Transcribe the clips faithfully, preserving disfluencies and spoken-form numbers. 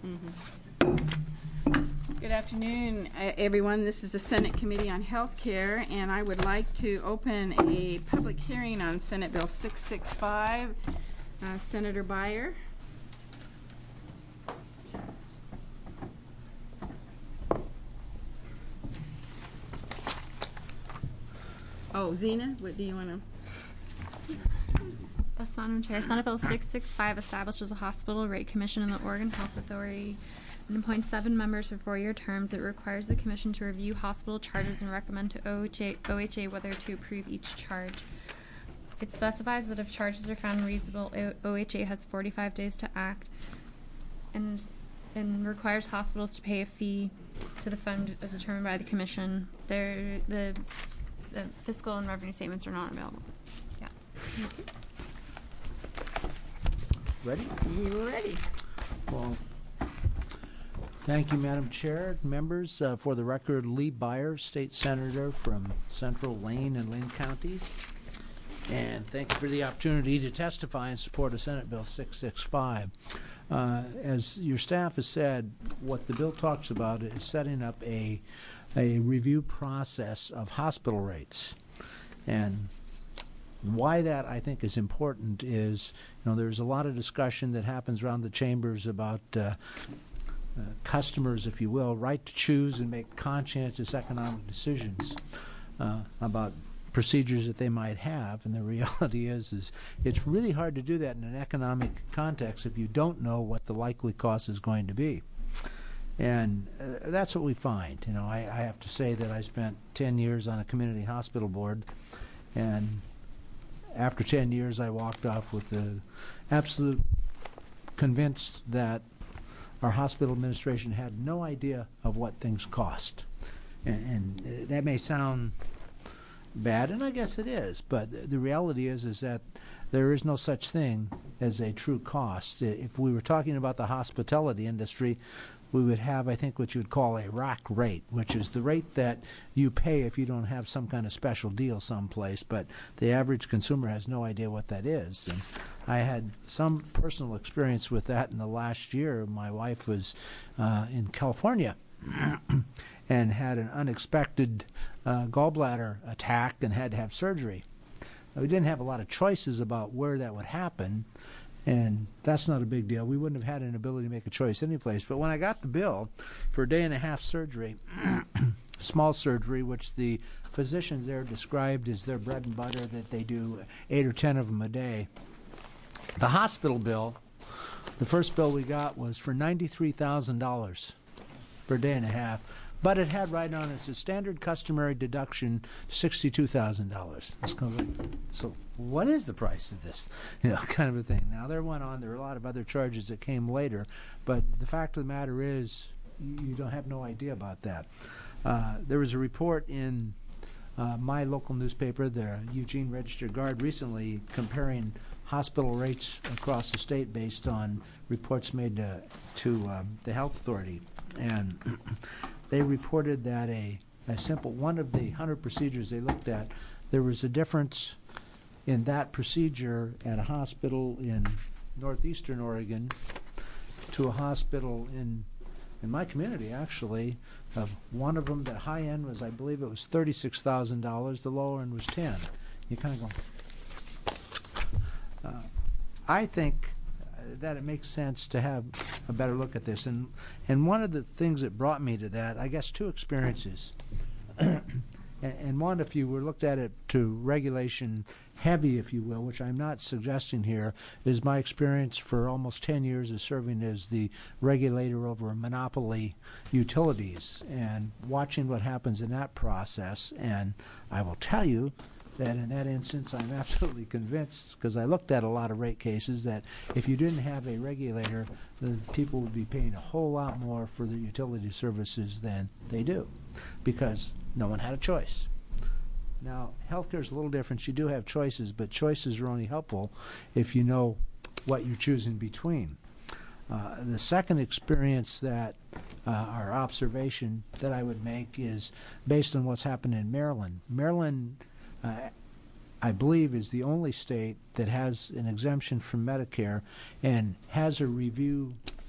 Mm-hmm. Good afternoon, uh, everyone. This is the Senate Committee on Health Care, and I would like to open a public hearing on Senate Bill six sixty-five. Uh, Senator Beyer. Oh, Zena, what do you want to... Yes, Madam Chair. Senate Bill six sixty-five establishes a hospital rate commission in the Oregon Health Authority and appoints seven members for four-year terms. It requires the commission to review hospital charges and recommend to O H A, O H A whether to approve each charge. It specifies that if charges are found reasonable, O H A has forty-five days to act and, and requires hospitals to pay a fee to the fund as determined by the commission. They're, the, the fiscal and revenue statements are not available. Yeah. Thank you. Ready? You're ready. Well, thank you, Madam Chair. Members, uh, for the record, Lee Beyer, State Senator from Central, Lane, and Linn counties. And thank you for the opportunity to testify in support of Senate Bill six sixty-five. Uh, as your staff has said, what the bill talks about is setting up a, a review process of hospital rates. And why that, I think, is important is, you know, there's a lot of discussion that happens around the chambers about uh, uh, customers, if you will, right to choose and make conscientious economic decisions uh, about procedures that they might have. And the reality is, is it's really hard to do that in an economic context if you don't know what the likely cost is going to be. And uh, that's what we find. You know, I, I have to say that I spent ten years on a community hospital board, and after ten years, I walked off with the absolute convinced that our hospital administration had no idea of what things cost. And, and that may sound bad, and I guess it is, but the reality is is that there is no such thing as a true cost. If we were talking about the hospitality industry, we would have, I think, what you would call a rack rate, which is the rate that you pay if you don't have some kind of special deal someplace, but the average consumer has no idea what that is. And I had some personal experience with that in the last year. My wife was uh, in California and had an unexpected uh, gallbladder attack and had to have surgery. We didn't have a lot of choices about where that would happen, and that's not a big deal. We wouldn't have had an ability to make a choice anyplace. But when I got the bill for a day and a half surgery, small surgery, which the physicians there described as their bread and butter, that they do eight or ten of them a day, the hospital bill, the first bill we got was for ninety-three thousand dollars for a day and a half. But it had right on it a standard customary deduction, sixty-two thousand dollars. So what is the price of this? You know, kind of a thing. Now, there went on, there were a lot of other charges that came later, but the fact of the matter is you don't have no idea about that. Uh, there was a report in uh, my local newspaper, the Eugene Register-Guard, recently comparing hospital rates across the state based on reports made to, to um, the health authority. And they reported that a, a simple, one of the one hundred procedures they looked at, there was a difference in that procedure at a hospital in northeastern Oregon to a hospital in in my community, actually. Of one of them, the high end was, I believe it was thirty-six thousand dollars, the lower end was ten. You kind of go, uh, I think that it makes sense to have a better look at this. And and one of the things that brought me to that, I guess two experiences. and, and one, if you were looked at it to regulation heavy, if you will, which I'm not suggesting here, is my experience for almost ten years of serving as the regulator over monopoly utilities and watching what happens in that process. And I will tell you that in that instance, I'm absolutely convinced, because I looked at a lot of rate cases, that if you didn't have a regulator, the people would be paying a whole lot more for the utility services than they do, because no one had a choice. Now, healthcare is a little different. You do have choices, but choices are only helpful if you know what you're choosing between. Uh, the second experience that, uh, or observation that I would make is based on what's happened in Maryland. Maryland, Uh, I believe, is the only state that has an exemption from Medicare and has a review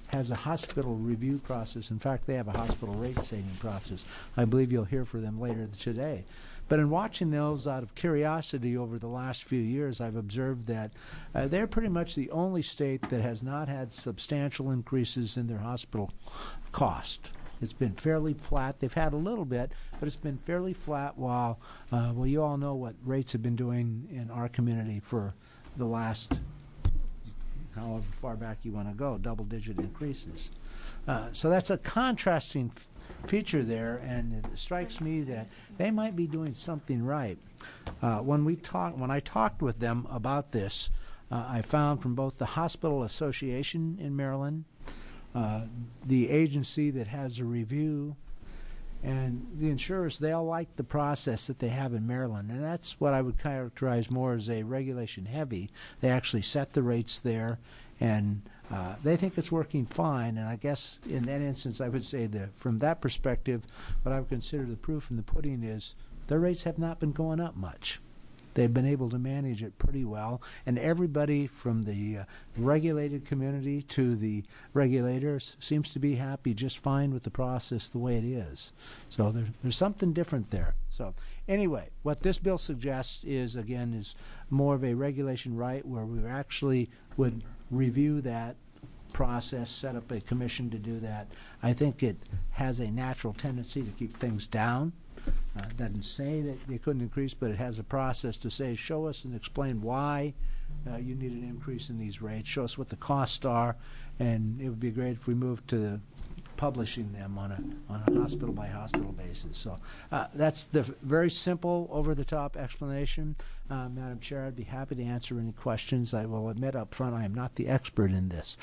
has a hospital review process. In fact, they have a hospital rate setting process. I believe you'll hear from them later today. But in watching those out of curiosity over the last few years, I've observed that uh, they're pretty much the only state that has not had substantial increases in their hospital cost. It's been fairly flat. They've had a little bit, but it's been fairly flat while, uh, well, you all know what rates have been doing in our community for the last, however far back you want to go, double-digit increases. Uh, so that's a contrasting f- feature there, and it strikes me that they might be doing something right. Uh, when we talk, when I talked with them about this, uh, I found from both the Hospital Association in Maryland, Uh, the agency that has a review, and the insurers, they all like the process that they have in Maryland, and that's what I would characterize more as a regulation heavy. They actually set the rates there, and uh, they think it's working fine, and I guess in that instance I would say that from that perspective, what I would consider the proof in the pudding is their rates have not been going up much. They've been able to manage it pretty well, and everybody from the uh, regulated community to the regulators seems to be happy just fine with the process the way it is. So there's, there's something different there. So anyway, what this bill suggests is, again, is more of a regulation right where we actually would review that process, set up a commission to do that. I think it has a natural tendency to keep things down. Uh, it doesn't say that they couldn't increase, but it has a process to say, show us and explain why uh, you need an increase in these rates, show us what the costs are, and it would be great if we moved to publishing them on a on a hospital by hospital basis. So uh, that's the f- very simple, over the top explanation. Uh, Madam Chair, I'd be happy to answer any questions. I will admit up front I am not the expert in this.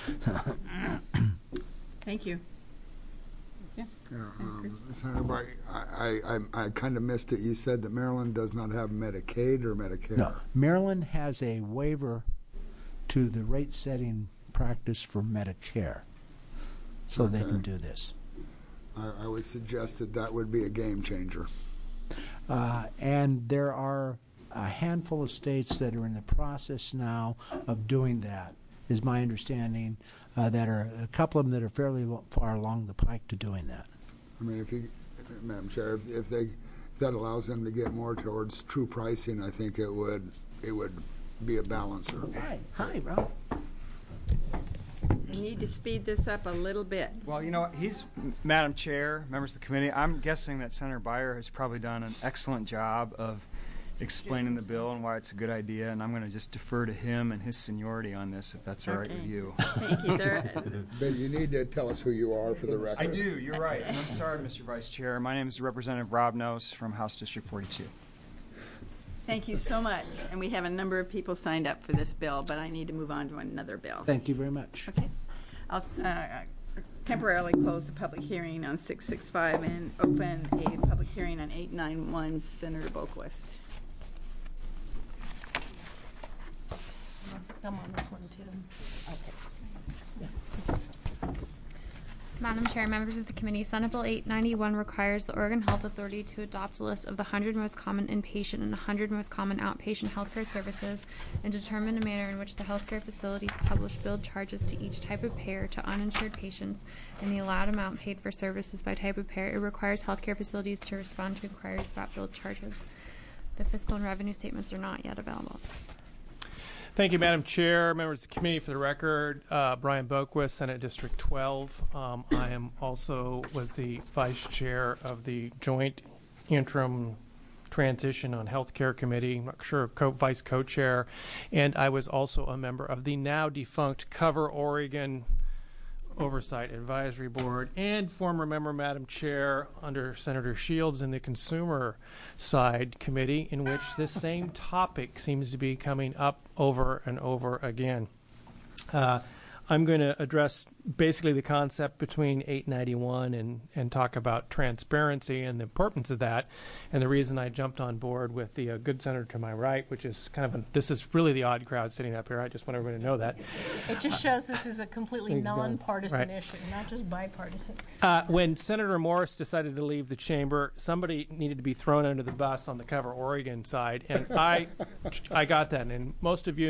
Thank you. Yeah. Yeah, um, Senator Bright, I, I, I, I kind of missed it. You said that Maryland does not have Medicaid or Medicare. No, Maryland has a waiver to the rate setting practice for Medicare, so Okay. they can do this. I, I would suggest that that would be a game changer. Uh, and there are a handful of states that are in the process now of doing that, is my understanding, uh, that are a couple of them that are fairly lo- far along the pike to doing that. I mean, if you, Madam Chair, if, if they, if that allows them to get more towards true pricing, I think it would, it would be a balancer. Hi, hi, Ralph. We need to speed this up a little bit. Well, you know, he's, Madam Chair, members of the committee, I'm guessing that Senator Beyer has probably done an excellent job of explaining the bill and why it's a good idea, and I'm going to just defer to him and his seniority on this, if that's all right with Okay. you. Thank you. There, But you need to tell us who you are for the record. I do, you're right. And I'm sorry, Mister Vice Chair. My name is Representative Rob Nose from House District forty-two. thank you so much. And we have a number of people signed up for this bill, but I need to move on to another bill. Thank you very much. Okay. I'll uh, temporarily close the public hearing on six sixty-five and open a public hearing on eight ninety-one, Senator Boquist. I'm on this one too. Madam Chair, members of the committee, Senate Bill eight ninety-one requires the Oregon Health Authority to adopt a list of the one hundred most common inpatient and one hundred most common outpatient healthcare services and determine a manner in which the healthcare facilities publish billed charges to each type of payer to uninsured patients and the allowed amount paid for services by type of payer. It requires healthcare facilities to respond to inquiries about billed charges. The fiscal and revenue statements are not yet available. Thank you, Madam Chair, members of the committee. For the record, uh, Brian Boquist, Senate District twelve. Um, I am also was the vice chair of the joint interim transition on healthcare committee, I'm not sure, co- vice co-chair, and I was also a member of the now defunct Cover Oregon Oversight Advisory Board, and former member, Madam Chair, under Senator Shields in the Consumer Side Committee, in which this same topic seems to be coming up over and over again. Uh, I'm going to address basically the concept between eight ninety-one and, and talk about transparency and the importance of that, and the reason I jumped on board with the uh, good senator to my right, which is kind of a, this is really the odd crowd sitting up here. I just want everybody to know that. It just shows this is a completely Exactly. non-partisan Right. issue, not just bipartisan. Uh, when Senator Morris decided to leave the chamber, somebody needed to be thrown under the bus on the Cover Oregon side, and I, I got that. And most of you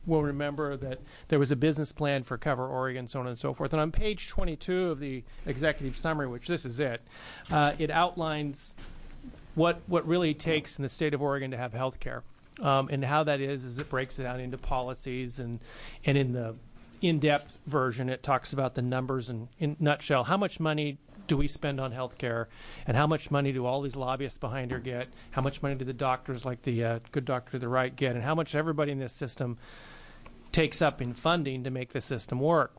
will remember that there was a business plan for Cover Oregon, so on and so forth. And on page twenty-two of the executive summary, which this is it, uh, it outlines what what really takes in the state of Oregon to have health care. Um, and how that is, is it breaks it down into policies, and, and in the in-depth version, it talks about the numbers and, in nutshell, how much money do we spend on health care, and how much money do all these lobbyists behind her get, how much money do the doctors like the uh, good doctor to the right get, and how much everybody in this system takes up in funding to make the system work.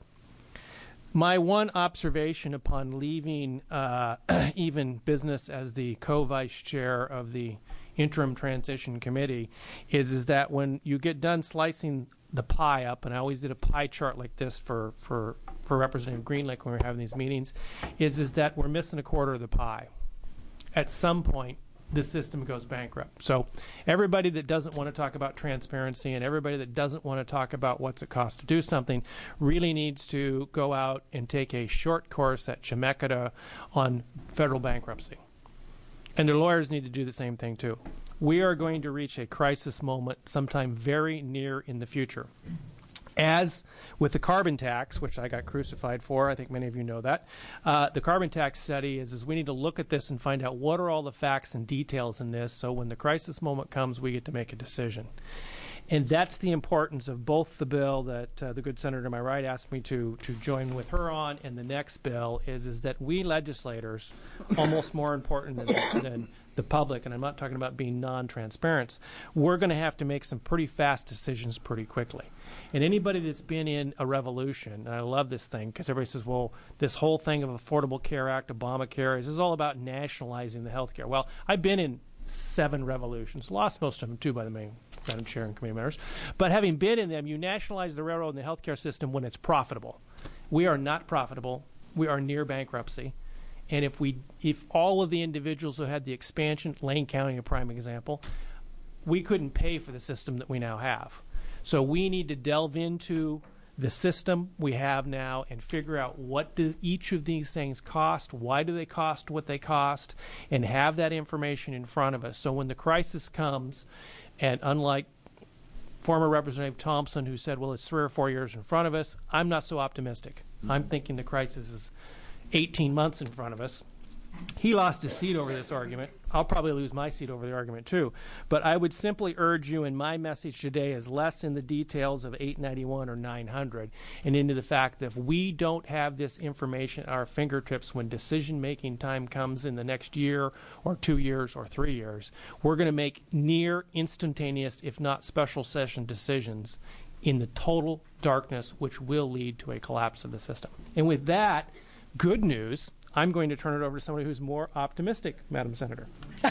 My one observation upon leaving uh, even business as the co-vice chair of the interim transition committee is, is that when you get done slicing the pie up, and I always did a pie chart like this for, for, for Representative Greenlick when we were having these meetings, is, is that we're missing a quarter of the pie. At some point, the system goes bankrupt. So everybody that doesn't want to talk about transparency and everybody that doesn't want to talk about what's it cost to do something really needs to go out and take a short course at Chemeketa on federal bankruptcy. And their lawyers need to do the same thing too. We are going to reach a crisis moment sometime very near in the future. As with the carbon tax, which I got crucified for, I think many of you know that, uh, the carbon tax study is, is we need to look at this and find out what are all the facts and details in this, so when the crisis moment comes, we get to make a decision. And that's the importance of both the bill that uh, the good senator to my right asked me to to join with her on, and the next bill is is that we legislators, almost more important than, than the public, and I'm not talking about being non-transparent, we're going to have to make some pretty fast decisions pretty quickly. And anybody that's been in a revolution, and I love this thing because everybody says, well, this whole thing of Affordable Care Act, Obamacare, this is all about nationalizing the health care. Well, I've been in seven revolutions, lost most of them too, by the way, Madam Chair and committee members. But having been in them, you nationalize the railroad and the healthcare system when it's profitable. We are not profitable. We are near bankruptcy. And if we, if all of the individuals who had the expansion, Lane County a prime example, we couldn't pay for the system that we now have. So we need to delve into the system we have now and figure out what do each of these things cost, why do they cost what they cost, and have that information in front of us. So when the crisis comes, and unlike former Representative Thompson, who said, well, it's three or four years in front of us, I'm not so optimistic. I'm thinking the crisis is eighteen months in front of us. He lost his seat over this argument. I'll probably lose my seat over the argument too. But I would simply urge you, and my message today is less in the details of eight ninety-one or nine hundred and into the fact that if we don't have this information at our fingertips when decision-making time comes in the next year or two years or three years, we're going to make near instantaneous, if not special session decisions in the total darkness, which will lead to a collapse of the system. And with that, good news, I'm going to turn it over to somebody who's more optimistic, Madam Senator.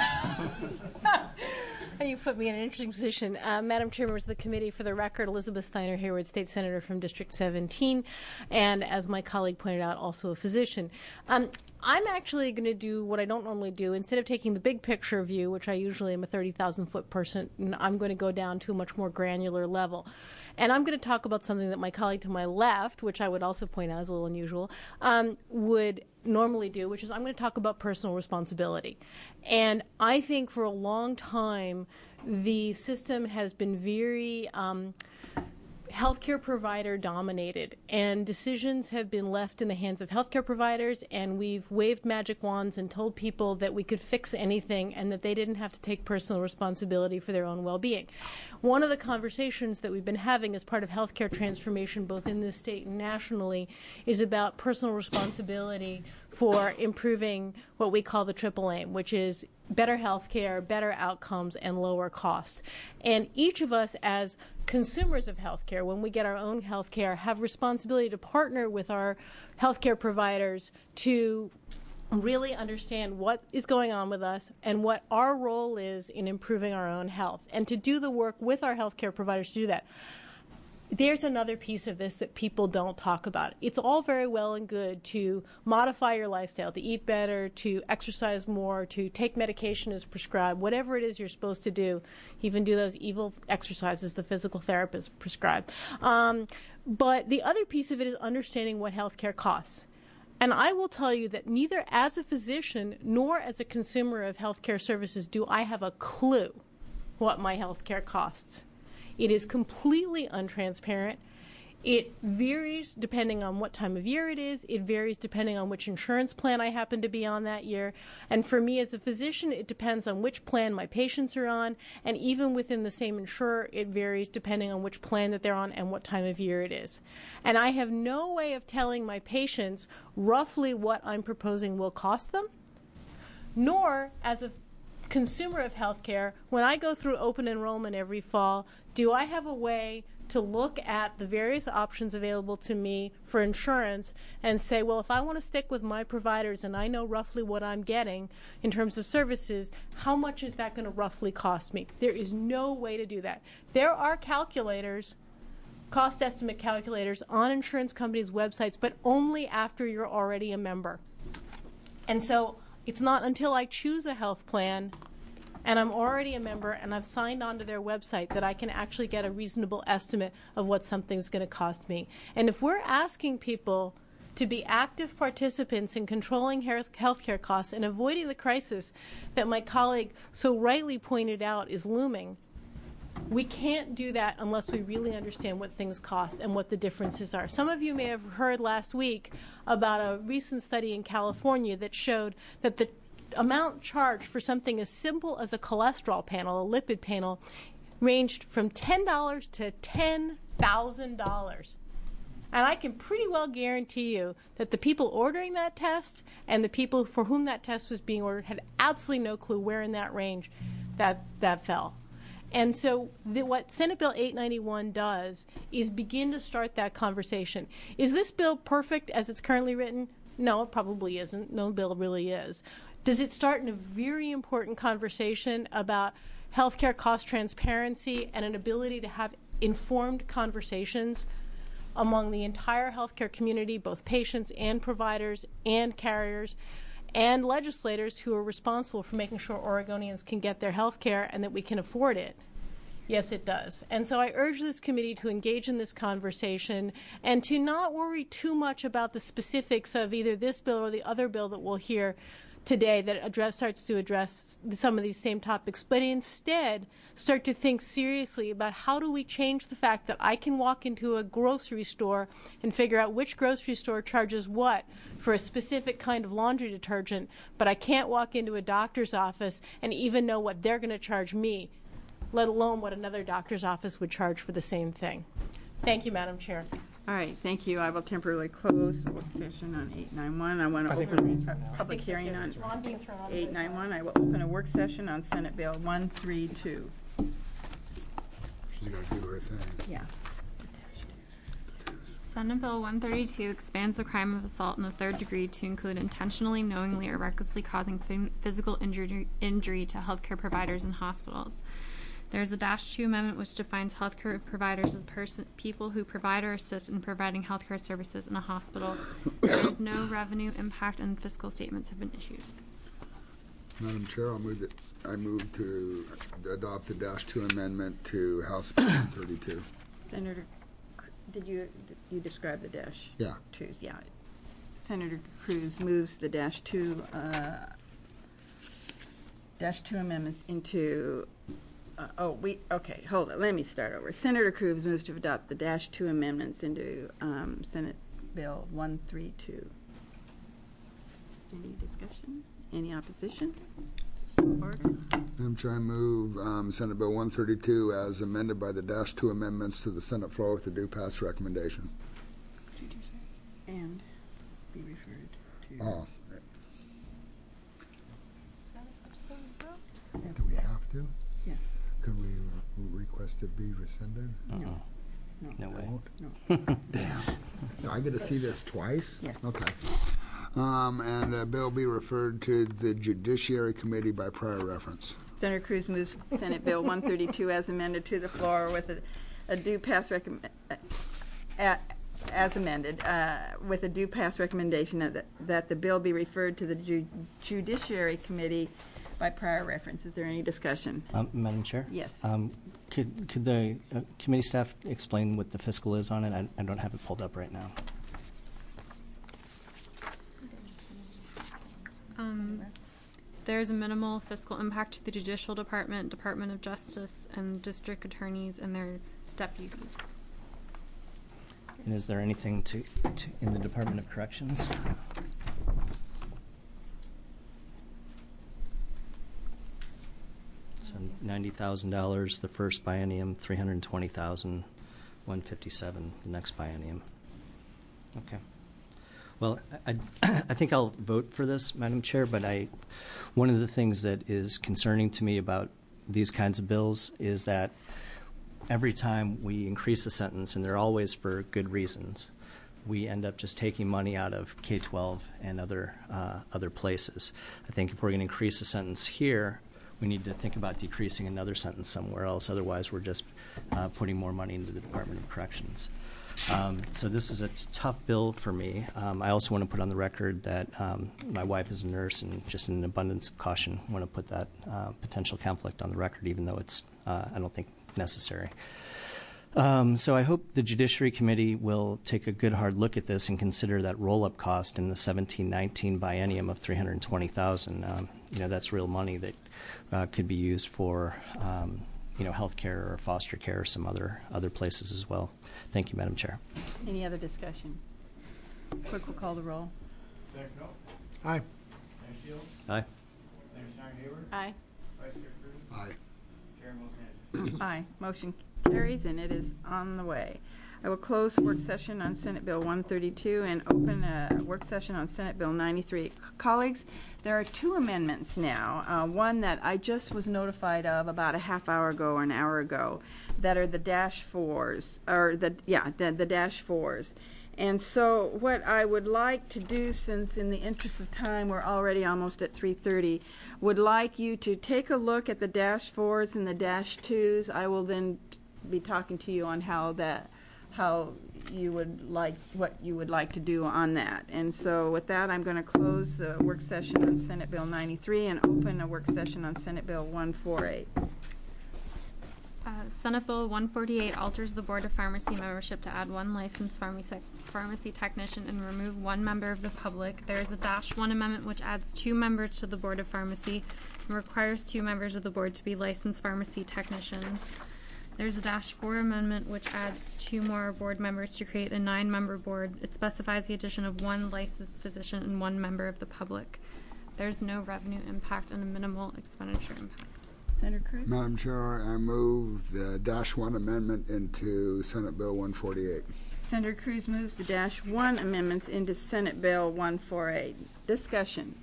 You put me in an interesting position. Uh, Madam Chair, members of the committee, for the record, Elizabeth Steiner Hayward, State Senator from District seventeen, and as my colleague pointed out, also a physician. Um, I'm actually going to do what I don't normally do. Instead of taking the big picture view, which I usually am a thirty thousand foot person, I'm going to go down to a much more granular level. And I'm going to talk about something that my colleague to my left, which I would also point out is a little unusual, um, would normally do, which is I'm going to talk about personal responsibility. And I think for a long time, the system has been very um, healthcare provider dominated, and decisions have been left in the hands of healthcare providers, and we've waved magic wands and told people that we could fix anything and that they didn't have to take personal responsibility for their own well-being. One of the conversations that we've been having as part of healthcare transformation, both in this state and nationally, is about personal responsibility for improving what we call the triple aim, which is better health care, better outcomes, and lower costs. And each of us as consumers of health care, when we get our own health care, have responsibility to partner with our health care providers to really understand what is going on with us and what our role is in improving our own health, and to do the work with our health care providers to do that. There's another piece of this that people don't talk about. It's all very well and good to modify your lifestyle, to eat better, to exercise more, to take medication as prescribed, whatever it is you're supposed to do, even do those evil exercises the physical therapist prescribe. Um, but the other piece of it is understanding what healthcare costs. And I will tell you that neither as a physician nor as a consumer of healthcare services do I have a clue what my healthcare costs. It is completely untransparent. It varies depending on what time of year it is. It varies depending on which insurance plan I happen to be on that year. And for me as a physician, it depends on which plan my patients are on. And even within the same insurer, it varies depending on which plan that they're on and what time of year it is. And I have no way of telling my patients roughly what I'm proposing will cost them, nor as a consumer of healthcare, when I go through open enrollment every fall, do I have a way to look at the various options available to me for insurance and say, well, if I want to stick with my providers and I know roughly what I'm getting in terms of services, how much is that going to roughly cost me? There is no way to do that. There are calculators, cost estimate calculators on insurance companies' websites, but only after you're already a member. And so it's not until I choose a health plan and I'm already a member and I've signed on to their website that I can actually get a reasonable estimate of what something's going to cost me. And if we're asking people to be active participants in controlling health care costs and avoiding the crisis that my colleague so rightly pointed out is looming, we can't do that unless we really understand what things cost and what the differences are. Some of you may have heard last week about a recent study in California that showed that the amount charged for something as simple as a cholesterol panel, a lipid panel, ranged from ten dollars to ten thousand dollars. And I can pretty well guarantee you that the people ordering that test and the people for whom that test was being ordered had absolutely no clue where in that range that, that fell. And so the, what Senate Bill eight ninety-one does is begin to start that conversation. Is this bill perfect as it's currently written? No, it probably isn't. No bill really is. Does it start in a very important conversation about healthcare cost transparency and an ability to have informed conversations among the entire healthcare community, both patients and providers and carriers and legislators who are responsible for making sure Oregonians can get their health care and that we can afford it? Yes, it does. And so I urge this committee to engage in this conversation and to not worry too much about the specifics of either this bill or the other bill that we'll hear today that address, starts to address some of these same topics, but instead start to think seriously about how do we change the fact that I can walk into a grocery store and figure out which grocery store charges what for a specific kind of laundry detergent, but I can't walk into a doctor's office and even know what they're going to charge me, let alone what another doctor's office would charge for the same thing. Thank you, Madam Chair. All right, thank you. I will temporarily close the work session on eight ninety-one. I want to open a public hearing on eight ninety-one. I will open a work session on Senate Bill one thirty-two. She's got to do her thing. Yeah. Senate Bill one thirty-two expands the crime of assault in the third degree to include intentionally, knowingly, or recklessly causing f- physical injury, injury to healthcare providers and hospitals. There's a Dash two amendment which defines healthcare providers as person, people who provide or assist in providing healthcare services in a hospital. There is no revenue impact and fiscal statements have been issued. Madam Chair, I'll move that I move to adopt the Dash two amendment to House Bill one thirty-two. Senator, did you did you describe the Dash Yeah. twos? Yeah. Senator Cruz moves the Dash two uh, Dash two amendments into. Uh, oh, we okay. Hold on. Let me start over. Senator Cruz moves to adopt the Dash two amendments into um, Senate Bill one thirty-two. Any discussion? Any opposition? Order. Madam Chair, I move um, Senate Bill one thirty-two as amended by the Dash two amendments to the Senate floor with the due pass recommendation. And be referred to. Oh. Do we have to? Yes. Could we re- request it be rescinded? No. No No. way. Won't? Damn. So I get to see this twice? Yes. Okay. Um, and the bill be referred to the Judiciary Committee by prior reference. Senator Cruz moves Senate Bill one thirty-two as amended to the floor with a, a due pass recommend. Uh, as amended, uh, with a due pass recommendation that, that the bill be referred to the ju- Judiciary Committee by prior reference. Is there any discussion? Um, Madam Chair? Yes. Um, could could the uh, committee staff explain what the fiscal is on it? I, I don't have it pulled up right now. Um, There is a minimal fiscal impact to the Judicial Department, Department of Justice, and district attorneys and their deputies. And is there anything to, to in the Department of Corrections? So ninety thousand dollars the first biennium, three hundred twenty thousand, one fifty-seven the next biennium. Okay. Well, I, I think I'll vote for this, Madam Chair, but I, one of the things that is concerning to me about these kinds of bills is that every time we increase a sentence, and they're always for good reasons, we end up just taking money out of K twelve and other uh, other places. I think if we're going to increase a sentence here, we need to think about decreasing another sentence somewhere else. Otherwise, we're just uh, putting more money into the Department of Corrections. Um, so this is a t- tough bill for me. Um, I also want to put on the record that um, my wife is a nurse, and just in an abundance of caution, want to put that uh, potential conflict on the record, even though it's, uh, I don't think, necessary. Um, so I hope the Judiciary Committee will take a good hard look at this and consider that roll-up cost in the seventeen nineteen biennium of three hundred twenty thousand dollars. Um, you know, that's real money that uh, could be used for, um, you know, health care or foster care or some other other places as well. Thank you, Madam Chair. Any other discussion? Clerk will call the roll. Senator Knoll? Aye. Senator Shields? Aye. Senator Steiner Hayward? Aye. Vice Chair Cruz? Aye. Chair Wilson. Aye. Motion carries, and it is on the way. I will close work session on Senate Bill one thirty-two and open a work session on Senate Bill ninety-three. Colleagues, there are two amendments now. Uh, one that I just was notified of about a half hour ago or an hour ago, that are the dash fours, or the yeah, the, the dash fours. And so what I would like to do, since in the interest of time we're already almost at three thirty, would like you to take a look at the dash fours and the dash twos. I will then be talking to you on how that, how you would like, what you would like to do on that. And so with that, I'm going to close the work session on Senate Bill ninety-three and open a work session on Senate Bill one forty-eight. Uh, Senate Bill one forty-eight alters the Board of Pharmacy membership to add one licensed pharmacy, pharmacy technician and remove one member of the public. There is a dash one amendment which adds two members to the Board of Pharmacy and requires two members of the board to be licensed pharmacy technicians. There's a dash four amendment which adds two more board members to create a nine-member board. It specifies the addition of one licensed physician and one member of the public. There's no revenue impact and a minimal expenditure impact. Senator Cruz? Madam Chair, I move the dash one amendment into Senate Bill one forty-eight. Senator Cruz moves the dash one amendments into Senate Bill one forty-eight. Discussion.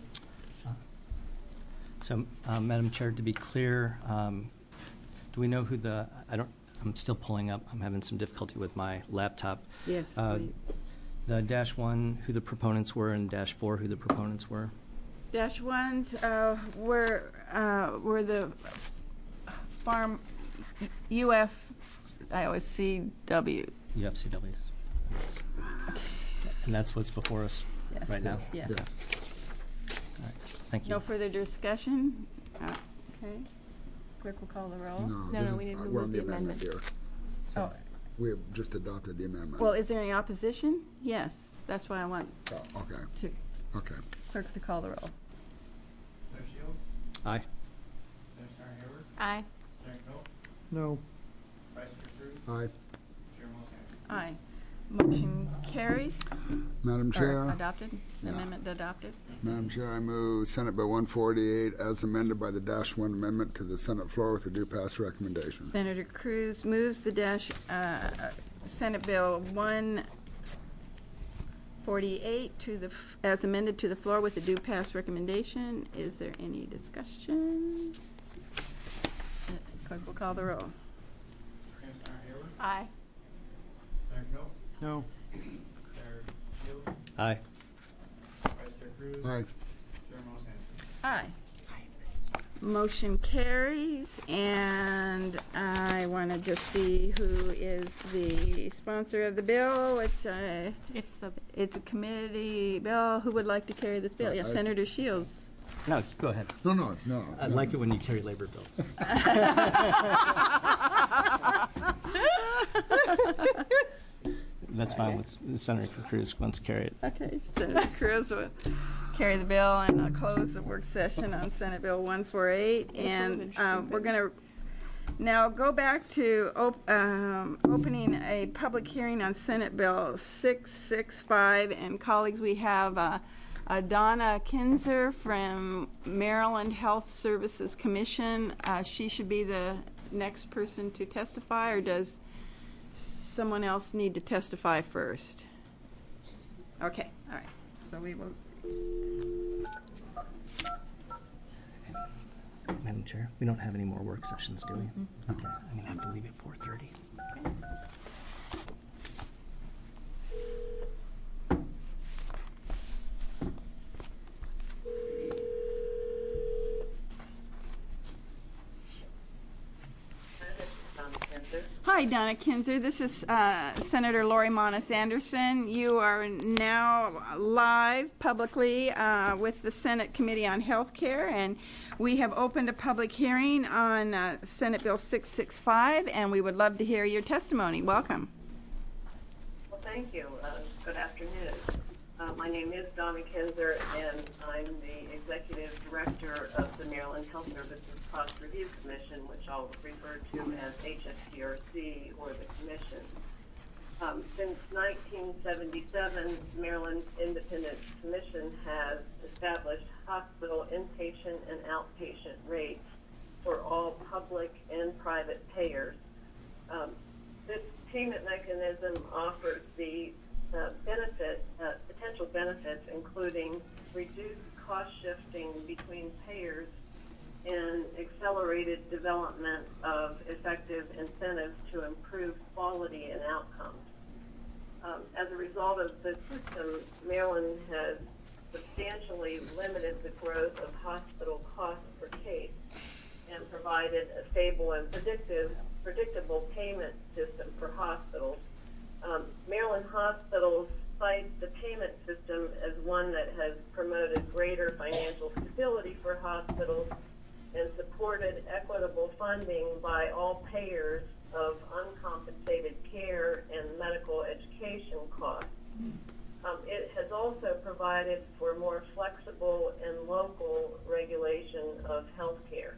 So, uh, Madam Chair, to be clear, um, do we know who the, I don't, I'm still pulling up, I'm having some difficulty with my laptop. Yes, Uh, please. The dash one, who the proponents were, and dash four, who the proponents were? Dash ones uh, were uh, were the farm U F. I always see W. U F C Ws. And that's what's before us Yes, right now? yes. Yes. All right. Thank you. No further discussion. Uh, okay. Clerk will call the roll. No, No, this no, is- we didn't uh, move we're on the the amendment here. Oh, We have just adopted the amendment. well, is there any opposition? Yes. That's why I want Oh, okay, to okay. clerk to call the roll. Senator Shields? Aye. Senator Steiner Hayward? Aye. Senator Knoll? No. Vice Chair Cruz? Aye. Chair Wilson. Aye. Motion carries. Madam Or Chair, adopted. The Yeah. amendment adopted. Madam Chair, I move Senate Bill one forty-eight as amended by the dash one amendment to the Senate floor with a due pass recommendation. Senator Cruz moves the dash, uh, Senate Bill one forty-eight to the, f- as amended to the floor with a due pass recommendation. Is there any discussion? Uh, Clerk will call the roll. Senator Steiner Hayward? Aye. Senator Knoll? No. Senator Shields? Aye. Vice Chair Cruz? Aye. Chair Wilson. Aye. Motion carries, and I want to just see who is the sponsor of the bill, which I, It's the it's a committee bill. Who would like to carry this bill? I- Yes, I- Senator Shields. No, go ahead. No, no, no. I no. like it when you carry labor bills. That's fine. With Senator Cruz wants to carry it. Okay, Senator Cruz will carry the bill and uh, close the work session on Senate Bill one forty-eight. And um, we're going to now go back to op- um, opening a public hearing on Senate Bill six sixty-five. And colleagues, we have uh, uh, Donna Kinzer from Maryland Health Services Commission. Uh, she should be the next person to testify, or does someone else need to testify first? Okay, all right. So we will. Madam Chair, we don't have any more work sessions, do we? Mm-hmm. Okay, I'm gonna have to leave at four thirty. Okay. Hi, Donna Kinzer. This is uh, Senator Lori Monis Anderson. You are now live publicly uh, with the Senate Committee on Health Care, and we have opened a public hearing on uh, Senate Bill six sixty-five, and we would love to hear your testimony. Welcome. Well, thank you. Uh, good afternoon. Uh, my name is Donna Kinzer, and I'm the Executive Director of the Maryland Health Services Cost Review Commission, which I'll refer to as H S C R C, or the Commission. Um, since nineteen seventy-seven, Maryland's Independent Commission has established hospital inpatient and outpatient rates for all public and private payers. Um, this payment mechanism offers the uh, benefit, uh, potential benefits, including reduced cost shifting between payers and accelerated development of effective incentives to improve quality and outcomes. Um, as a result of the system, Maryland has substantially limited the growth of hospital costs per case and provided a stable and predictive, predictable payment system for hospitals. Um, Maryland hospitals cite the payment system as one that has promoted greater financial stability for hospitals and supported equitable funding by all payers of uncompensated care and medical education costs. Um, it has also provided for more flexible and local regulation of health care.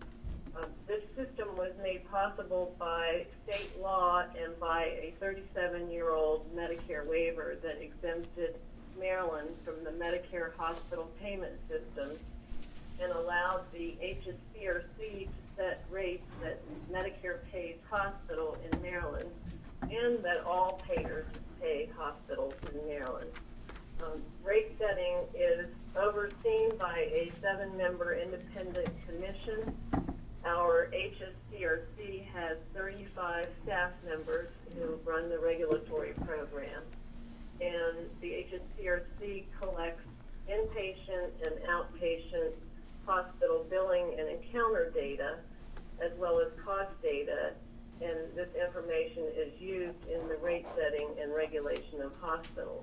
Um, this system was made possible by state law and by a thirty-seven-year-old Medicare waiver that exempted Maryland from the Medicare hospital payment system and allowed the H S C R C to set rates that Medicare pays hospital in Maryland and that all payers pay hospitals in Maryland. Um, rate setting is overseen by a seven-member independent commission. Our H S C R C has thirty-five staff members who run the regulatory program, and the H S C R C collects inpatient and outpatient hospital billing and encounter data, as well as cost data, and this information is used in the rate setting and regulation of hospitals.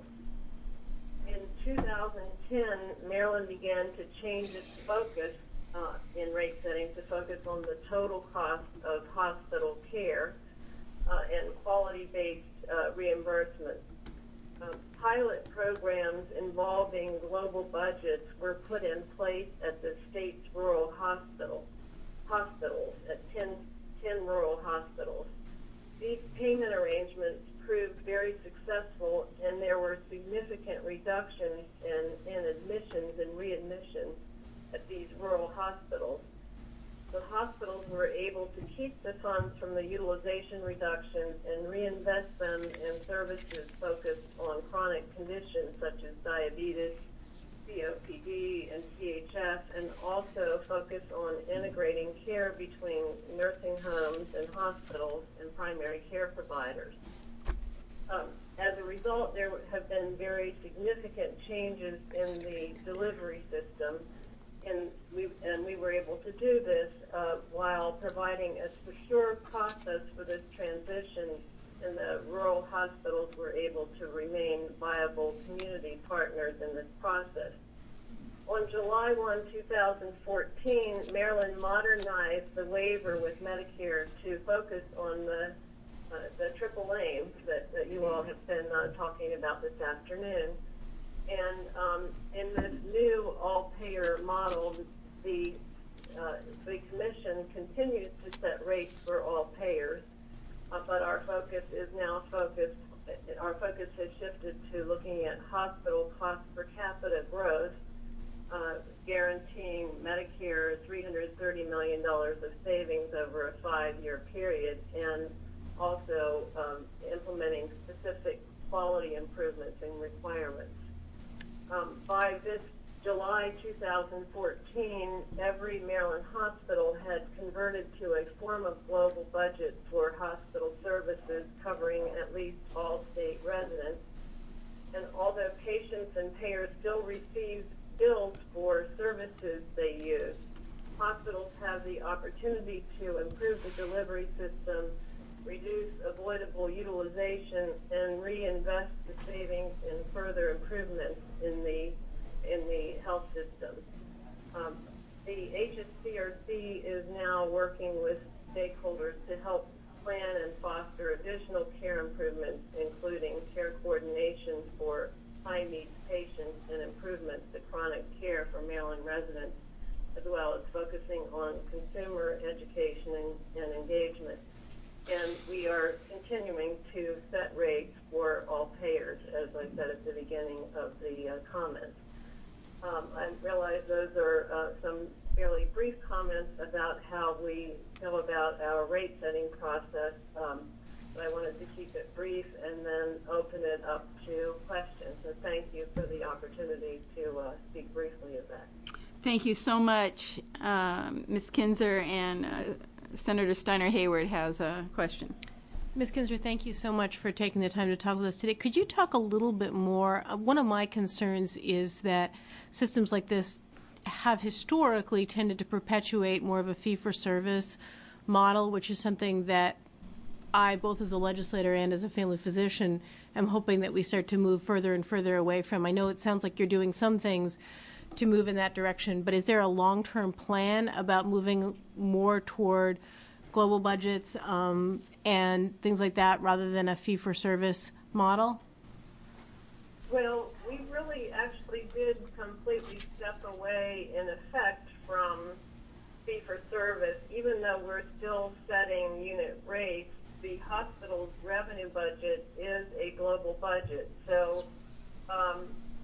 In two thousand ten, Maryland began to change its focus uh, in rate setting to focus on the total cost of hospital care uh, and quality-based uh, reimbursement. Uh, pilot programs involving global budgets were put in place at the state's rural hospital, hospitals, at ten, ten rural hospitals. These payment arrangements proved very successful, and there were significant reductions in, in admissions and readmissions at these rural hospitals. The hospitals were able to keep the funds from the utilization reductions and reinvest them in services focused on chronic conditions such as diabetes, C O P D, and C H F, and also focus on integrating care between nursing homes and hospitals and primary care providers. Um, as a result, there have been very significant changes in the delivery system, and we, and we were able to do this uh, while providing a secure process for this transition, and the rural hospitals were able to remain viable community partners in this process. On July first, two thousand fourteen, Maryland modernized the waiver with Medicare to focus on the Uh, the triple aim that, that you all have been uh, talking about this afternoon. And um, in this new all-payer model, the uh, the commission continues to set rates for all payers, uh, but our focus is now focused. Our focus has shifted to looking at hospital cost per capita growth, uh, guaranteeing Medicare three hundred thirty million dollars of savings over a five-year period, and also um, implementing specific quality improvements and requirements. Um, by this July two thousand fourteen, every Maryland hospital had converted to a form of global budget for hospital services covering at least all state residents. And although patients and payers still receive bills for services they use, hospitals have the opportunity to improve the delivery system, reduce avoidable utilization, and reinvest the savings in further improvements in the in the health system. Um, the H S C R C is now working with stakeholders to help plan and foster additional care improvements, including care coordination for high-needs patients and improvements to chronic care for Maryland residents, as well as focusing on consumer education and, and engagement. And we are continuing to set rates for all payers, as I said at the beginning of the uh, comments. Um, I realize those are uh, some fairly brief comments about how we go about our rate setting process, um, but I wanted to keep it brief and then open it up to questions. So thank you for the opportunity to uh, speak briefly of that. Thank you so much, um, Miz Kinzer, and uh, Senator Steiner Hayward has a question. Miz Kinzer, thank you so much for taking the time to talk with us today. Could you talk a little bit more? Uh, one of my concerns is that systems like this have historically tended to perpetuate more of a fee-for-service model, which is something that I, both as a legislator and as a family physician, am hoping that we start to move further and further away from. I know it sounds like you're doing some things to move in that direction, but is there a long-term plan about moving more toward global budgets um, and things like that rather than a fee-for-service model? Well, we really actually did completely step away, in effect, from fee-for-service. Even though we're still setting unit rates, the hospital's revenue budget is a global budget. So um,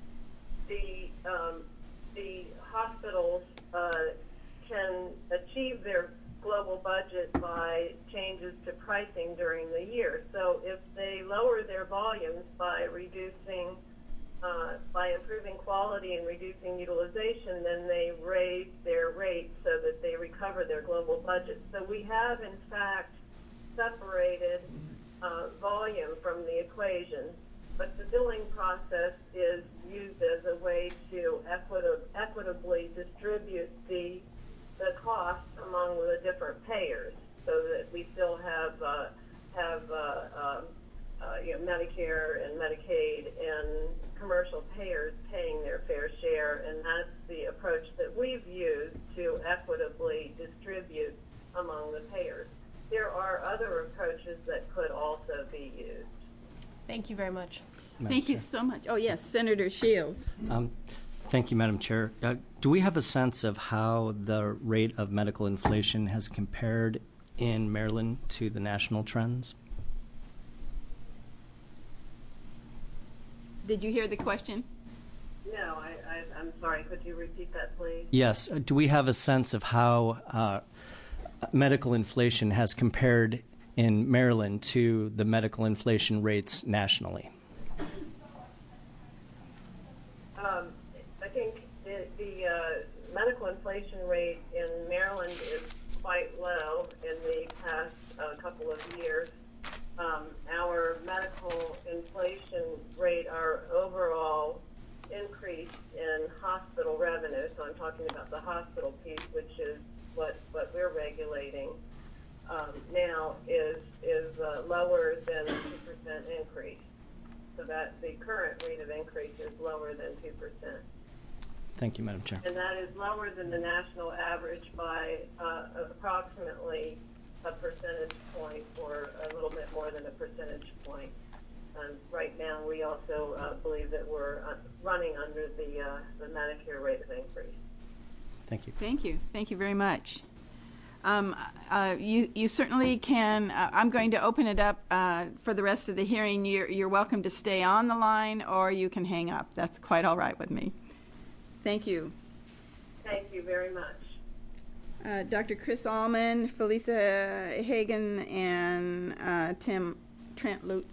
the um, the hospitals uh, can achieve their global budget by changes to pricing during the year. So if they lower their volumes by reducing, uh, by improving quality and reducing utilization, then they raise their rates so that they recover their global budget. So we have, in fact, separated uh, volume from the equation, but the billing process is used as a way to equita- equitably distribute the the cost among the different payers, so that we still have uh, have uh, um, uh, you know, Medicare and Medicaid and commercial payers paying their fair share, and that's the approach that we've used to equitably distribute among the payers. There are other approaches that could also be used. Thank you very much. Madam Thank you Chair. so much. Oh, yes, Senator Shields. Um, Thank you, Madam Chair. Uh, do we have a sense of how the rate of medical inflation has compared in Maryland to the national trends? Did you hear the question? No, I, I, I'm sorry. Could you repeat that, please? Yes. Uh, do we have a sense of how uh, medical inflation has compared in Maryland to the medical inflation rates nationally? Um, I think the, the uh, medical inflation rate in Maryland is quite low in the past uh, couple of years. Um, our medical inflation rate, our overall increase in hospital revenue, so I'm talking about the hospital piece, which is what, what we're regulating um, now, is, is uh, lower than a two percent increase. So that the current rate of increase is lower than two percent. Thank you, Madam Chair. And that is lower than the national average by uh, approximately a percentage point, or a little bit more than a percentage point. And right now, we also uh, believe that we're uh, running under the, uh, the Medicare rate of increase. Thank you. Thank you. Thank you very much. Um, uh, you, you certainly can. Uh, I'm going to open it up uh, for the rest of the hearing. You're, you're welcome to stay on the line, or you can hang up. That's quite all right with me. Thank you. Thank you very much. Uh, Doctor Chris Allman, Felisa Hagen, and uh, Tim Trent Lutz.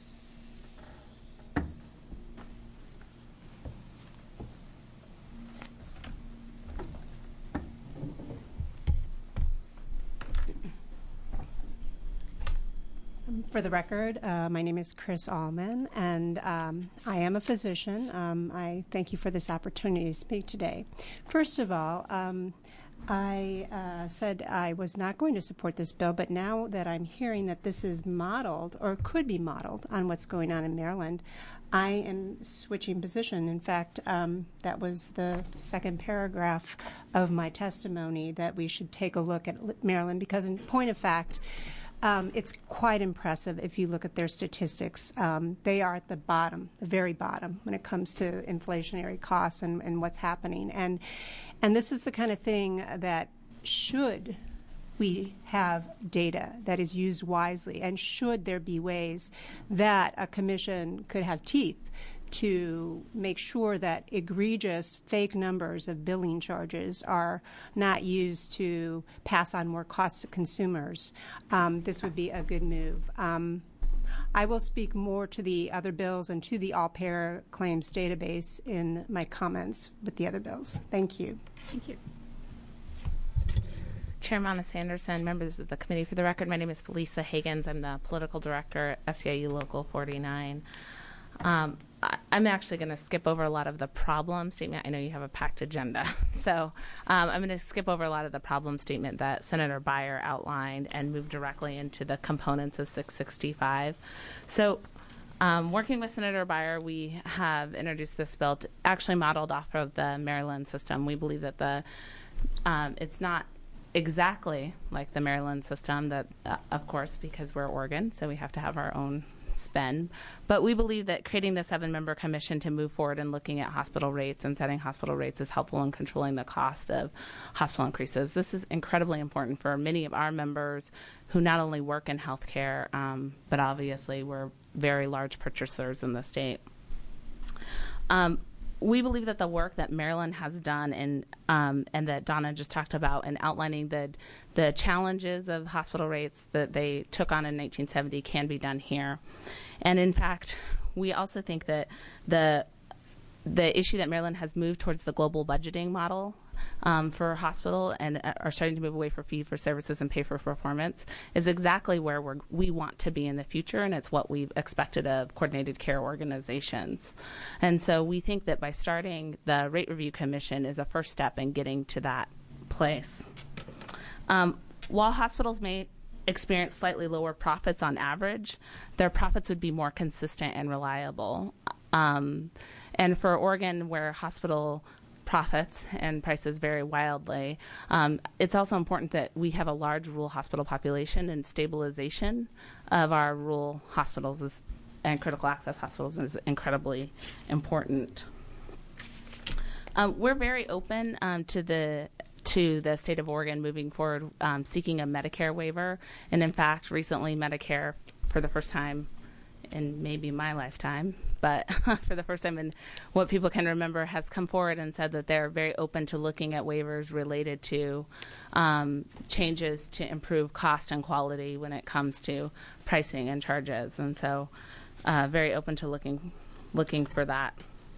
For the record, uh, my name is Chris Allman, and um, I am a physician. Um, I thank you for this opportunity to speak today. First of all, um, I uh, said I was not going to support this bill, but now that I'm hearing that this is modeled or could be modeled on what's going on in Maryland, I am switching position. In fact, um, that was the second paragraph of my testimony, that we should take a look at Maryland, because in point of fact, Um, it's quite impressive if you look at their statistics. Um, they are at the bottom, the very bottom, when it comes to inflationary costs and, and what's happening. And, and this is the kind of thing that should we have data that is used wisely, and should there be ways that a commission could have teeth to make sure that egregious fake numbers of billing charges are not used to pass on more costs to consumers, um, this would be a good move. Um, I will speak more to the other bills and to the all-payer claims database in my comments with the other bills. Thank you. Thank you. Chair Monis Anderson, members of the committee, for the record, my name is Felisa Hagens. I'm the political director at S E I U Local forty-nine. Um, I, I'm actually going to skip over a lot of the problem statement. I know you have a packed agenda. So um, I'm going to skip over a lot of the problem statement that Senator Beyer outlined and move directly into the components of six sixty-five. So um, working with Senator Beyer, we have introduced this bill to, actually modeled off of the Maryland system. We believe that the um, it's not exactly like the Maryland system, that uh, of course, because we're Oregon, so we have to have our own spend. But we believe that creating the seven-member commission to move forward and looking at hospital rates and setting hospital rates is helpful in controlling the cost of hospital increases. This is incredibly important for many of our members who not only work in healthcare, um, but obviously we're very large purchasers in the state. Um, We believe that the work that Maryland has done and um, and that Donna just talked about in outlining the the challenges of hospital rates that they took on in nineteen seventy can be done here. And in fact, we also think that the the issue that Maryland has moved towards the global budgeting model um, for hospital and are starting to move away from fee for services and pay for performance is exactly where we're, we want to be in the future, and it's what we've expected of coordinated care organizations. And so we think that by starting the Rate Review Commission is a first step in getting to that place. Um, while hospitals may experience slightly lower profits on average, their profits would be more consistent and reliable. Um, and for Oregon, where hospital profits and prices vary wildly, um, it's also important that we have a large rural hospital population, and stabilization of our rural hospitals is, and critical access hospitals is incredibly important. Um, we're very open um, to the to the state of Oregon moving forward, um, seeking a Medicare waiver. And in fact, recently Medicare, for the first time in maybe my lifetime, but for the first time in what people can remember, has come forward and said that they're very open to looking at waivers related to um, changes to improve cost and quality when it comes to pricing and charges. And so uh, very open to looking looking for that.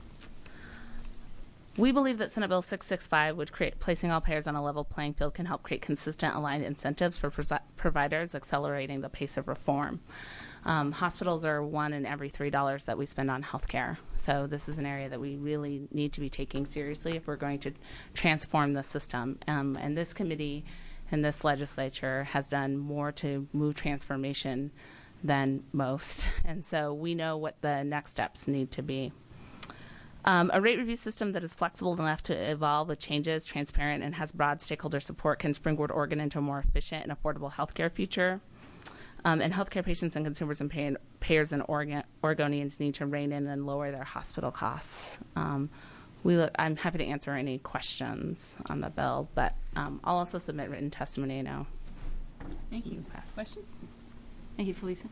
We believe that Senate Bill six sixty-five would create, placing all payers on a level playing field can help create consistent aligned incentives for pres- providers, accelerating the pace of reform. Um, hospitals are one in every three dollars that we spend on healthcare. So this is an area that we really need to be taking seriously if we're going to transform the system. Um, and this committee and this legislature has done more to move transformation than most. And so we know what the next steps need to be. Um, a rate review system that is flexible enough to evolve with changes, transparent, and has broad stakeholder support can springboard Oregon into a more efficient and affordable healthcare future. Um, and healthcare patients and consumers and pay- payers and Oregon- Oregonians need to rein in and lower their hospital costs. Um, we look, I'm happy to answer any questions on the bill, but um, I'll also submit written testimony now. Thank you. Pass. Questions? Thank you, Felisa.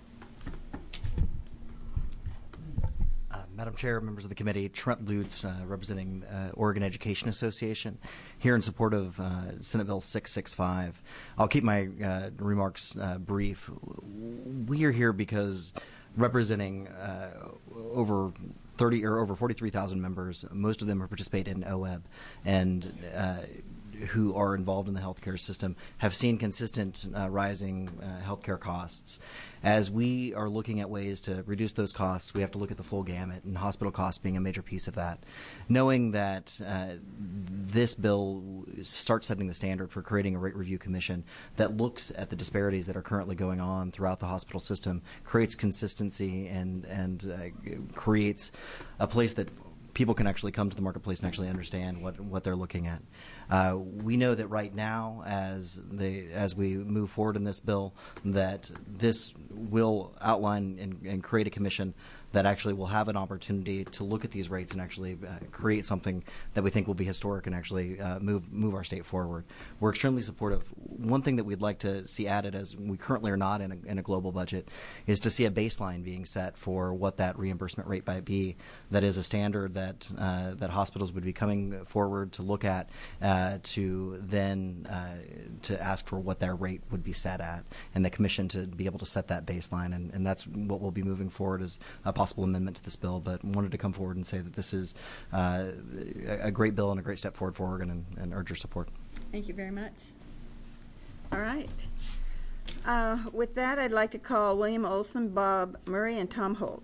Uh, Madam Chair, members of the committee, Trent Lutz, uh, representing uh, Oregon Education Association, here in support of uh, Senate Bill six sixty-five. I'll keep my uh, remarks uh, brief. We are here because representing uh, over thirty or over forty-three thousand members, most of them who participate in O E B, and uh, who are involved in the healthcare system, have seen consistent uh, rising uh, healthcare costs. As we are looking at ways to reduce those costs, we have to look at the full gamut, and hospital costs being a major piece of that. Knowing that uh, this bill starts setting the standard for creating a rate review commission that looks at the disparities that are currently going on throughout the hospital system, creates consistency, and, and uh, creates a place that people can actually come to the marketplace and actually understand what, what they're looking at. Uh, we know that right now, as the as we move forward in this bill, that this will outline and, and create a commission that actually will have an opportunity to look at these rates and actually uh, create something that we think will be historic and actually uh, move move our state forward. We're extremely supportive. One thing that we'd like to see added, as we currently are not in a, in a global budget, is to see a baseline being set for what that reimbursement rate might be. That is a standard that uh, that hospitals would be coming forward to look at, uh, to then uh, to ask for what their rate would be set at, and the commission to be able to set that baseline. And, and that's what we'll be moving forward as a possible amendment to this bill, but wanted to come forward and say that this is uh, a great bill and a great step forward for Oregon, and, and urge your support. Thank you very much. All right. Uh, with that, I'd like to call William Olson, Bob Murray, and Tom Holt.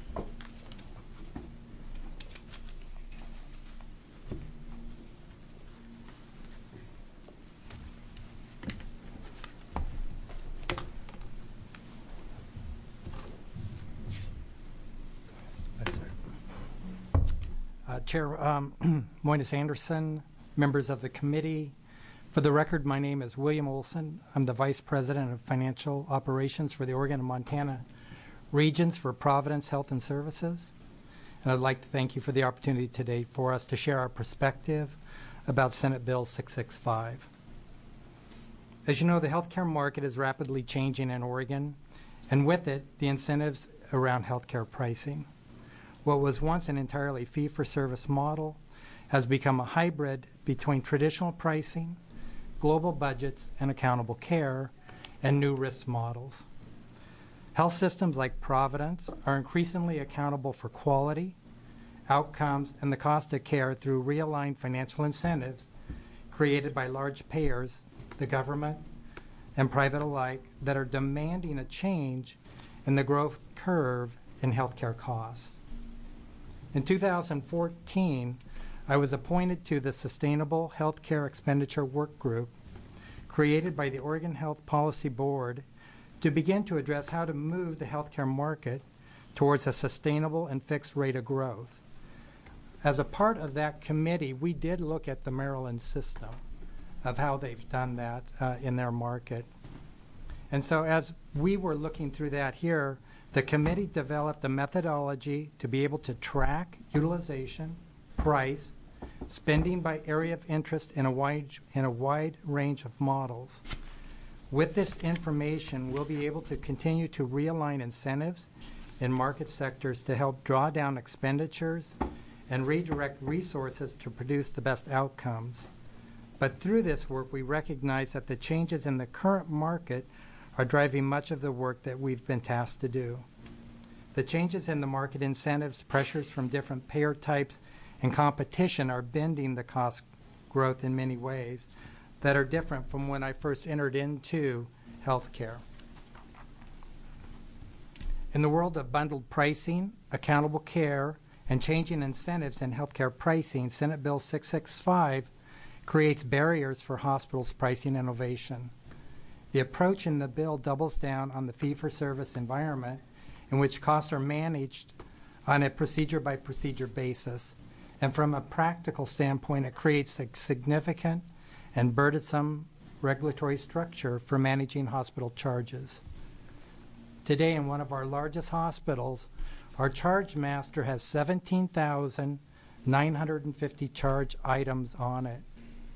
Uh, Chair um, Moinis Anderson, members of the committee. For the record, my name is William Olson. I'm the Vice President of Financial Operations for the Oregon and Montana regions for Providence Health and Services. And I'd like to thank you for the opportunity today for us to share our perspective about Senate Bill six sixty-five. As you know, the healthcare market is rapidly changing in Oregon, and with it, the incentives around healthcare pricing. What was once an entirely fee-for-service model has become a hybrid between traditional pricing, global budgets and accountable care, and new risk models. Health systems like Providence are increasingly accountable for quality, outcomes, and the cost of care through realigned financial incentives created by large payers, the government, and private alike, that are demanding a change in the growth curve in healthcare costs. In two thousand fourteen, I was appointed to the Sustainable Healthcare Expenditure Work Group created by the Oregon Health Policy Board to begin to address how to move the healthcare market towards a sustainable and fixed rate of growth. As a part of that committee, we did look at the Maryland system of how they've done that uh, in their market. And so as we were looking through that here, the committee developed a methodology to be able to track utilization, price, spending by area of interest in a wide in a wide range of models. With this information, we'll be able to continue to realign incentives in market sectors to help draw down expenditures and redirect resources to produce the best outcomes. But through this work, we recognize that the changes in the current market are driving much of the work that we've been tasked to do. The changes in the market incentives, pressures from different payer types, and competition are bending the cost growth in many ways that are different from when I first entered into healthcare. In the world of bundled pricing, accountable care, and changing incentives in healthcare pricing, Senate Bill six sixty-five creates barriers for hospitals' pricing innovation. The approach in the bill doubles down on the fee-for-service environment in which costs are managed on a procedure-by-procedure basis. And from a practical standpoint, it creates a significant and burdensome regulatory structure for managing hospital charges. Today, in one of our largest hospitals, our charge master has seventeen thousand nine hundred fifty charge items on it.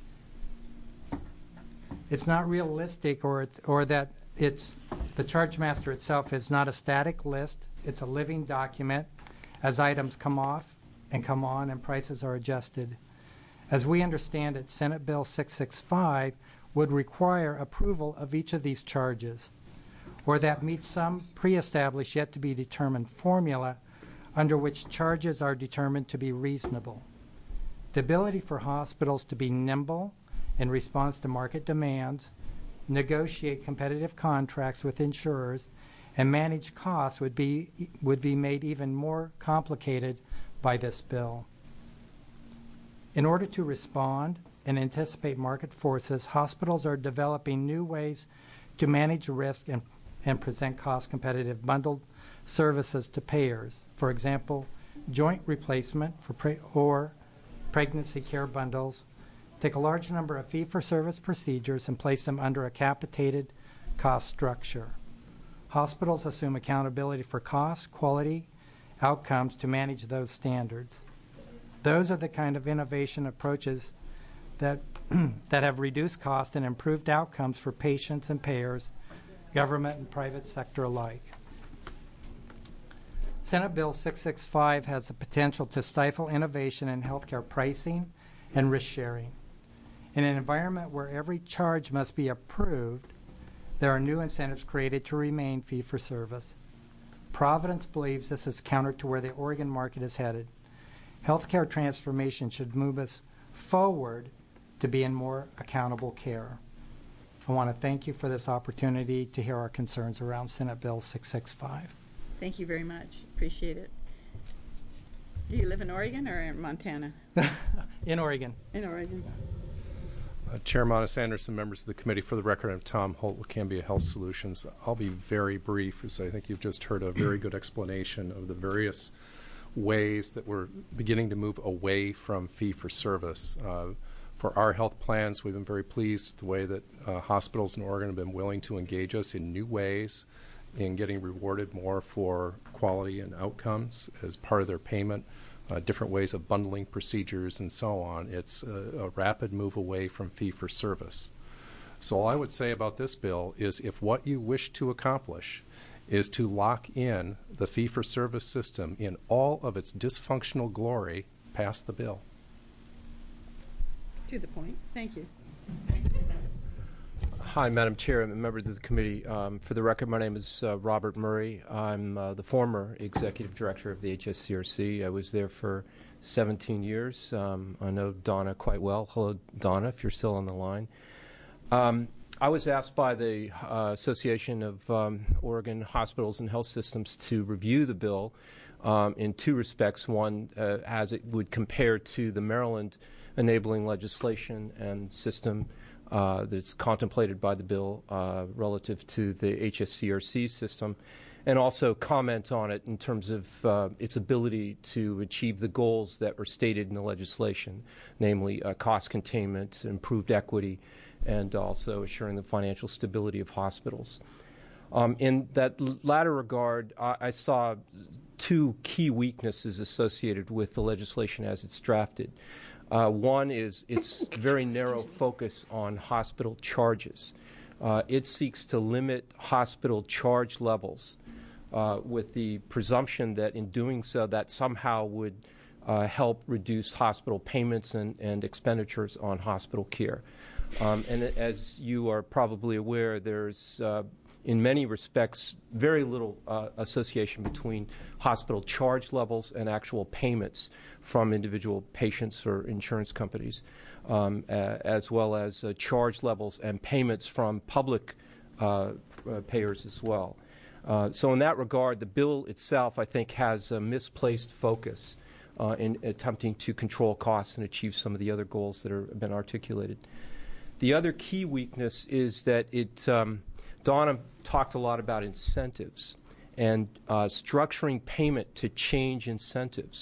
It's not realistic, or it's, or that it's the charge master itself is not a static list. It's a living document as items come off and come on and prices are adjusted. As we understand it, Senate Bill six sixty-five would require approval of each of these charges, or that meets some pre-established yet to be determined formula under which charges are determined to be reasonable. The ability for hospitals to be nimble in response to market demands, negotiate competitive contracts with insurers, and manage costs would be would be made even more complicated by this bill. In order to respond and anticipate market forces, hospitals are developing new ways to manage risk and, and present cost-competitive bundled services to payers. For example, joint replacement for pre- or pregnancy care bundles take a large number of fee-for-service procedures and place them under a capitated cost structure. Hospitals assume accountability for cost, quality, outcomes to manage those standards. Those are the kind of innovation approaches that that have reduced cost and improved outcomes for patients and payers, government and private sector alike. Senate Bill six sixty-five has the potential to stifle innovation in healthcare pricing and risk sharing. In an environment where every charge must be approved, there are new incentives created to remain fee-for-service. Providence believes this is counter to where the Oregon market is headed. Healthcare transformation should move us forward to be in more accountable care. I want to thank you for this opportunity to hear our concerns around Senate Bill six sixty-five. Thank you very much. Appreciate it. Do you live in Oregon or in Montana? In Oregon. In Oregon. Uh, Chair Monis Anderson, members of the committee, for the record, I'm Tom Holt with Cambia Health Solutions. I'll be very brief, as I think you've just heard a very good explanation of the various ways that we're beginning to move away from fee-for-service. Uh, for our health plans, we've been very pleased with the way that uh, hospitals in Oregon have been willing to engage us in new ways in getting rewarded more for quality and outcomes as part of their payment. Uh, different ways of bundling procedures and so on. It's a, a rapid move away from fee-for-service. So all I would say about this bill is if what you wish to accomplish is to lock in the fee-for-service system in all of its dysfunctional glory, pass the bill. To the point. Thank you. Hi, Madam Chair and members of the committee. Um, for the record, my name is uh, Robert Murray. I'm uh, the former executive director of the H S C R C. I was there for seventeen years. Um, I know Donna quite well. Hello, Donna, if you're still on the line. Um, I was asked by the uh, Association of um, Oregon Hospitals and Health Systems to review the bill um, in two respects. One, uh, as it would compare to the Maryland enabling legislation and system Uh, that's contemplated by the bill uh, relative to the H S C R C system, and also comment on it in terms of uh, its ability to achieve the goals that were stated in the legislation, namely uh, cost containment, improved equity, and also assuring the financial stability of hospitals. Um, in that l- latter regard, I-, I saw two key weaknesses associated with the legislation as it's drafted. Uh, one is its very narrow focus on hospital charges. Uh, it seeks to limit hospital charge levels uh, with the presumption that in doing so that somehow would uh, help reduce hospital payments and, and expenditures on hospital care. Um, and as you are probably aware, there's uh, in many respects very little uh, association between hospital charge levels and actual payments from individual patients or insurance companies, um, uh, as well as uh, charge levels and payments from public uh, uh, payers as well. Uh, so in that regard, the bill itself, I think, has a misplaced focus uh, in attempting to control costs and achieve some of the other goals that are, have been articulated. The other key weakness is that it, um, Donna talked a lot about incentives and uh, structuring payment to change incentives.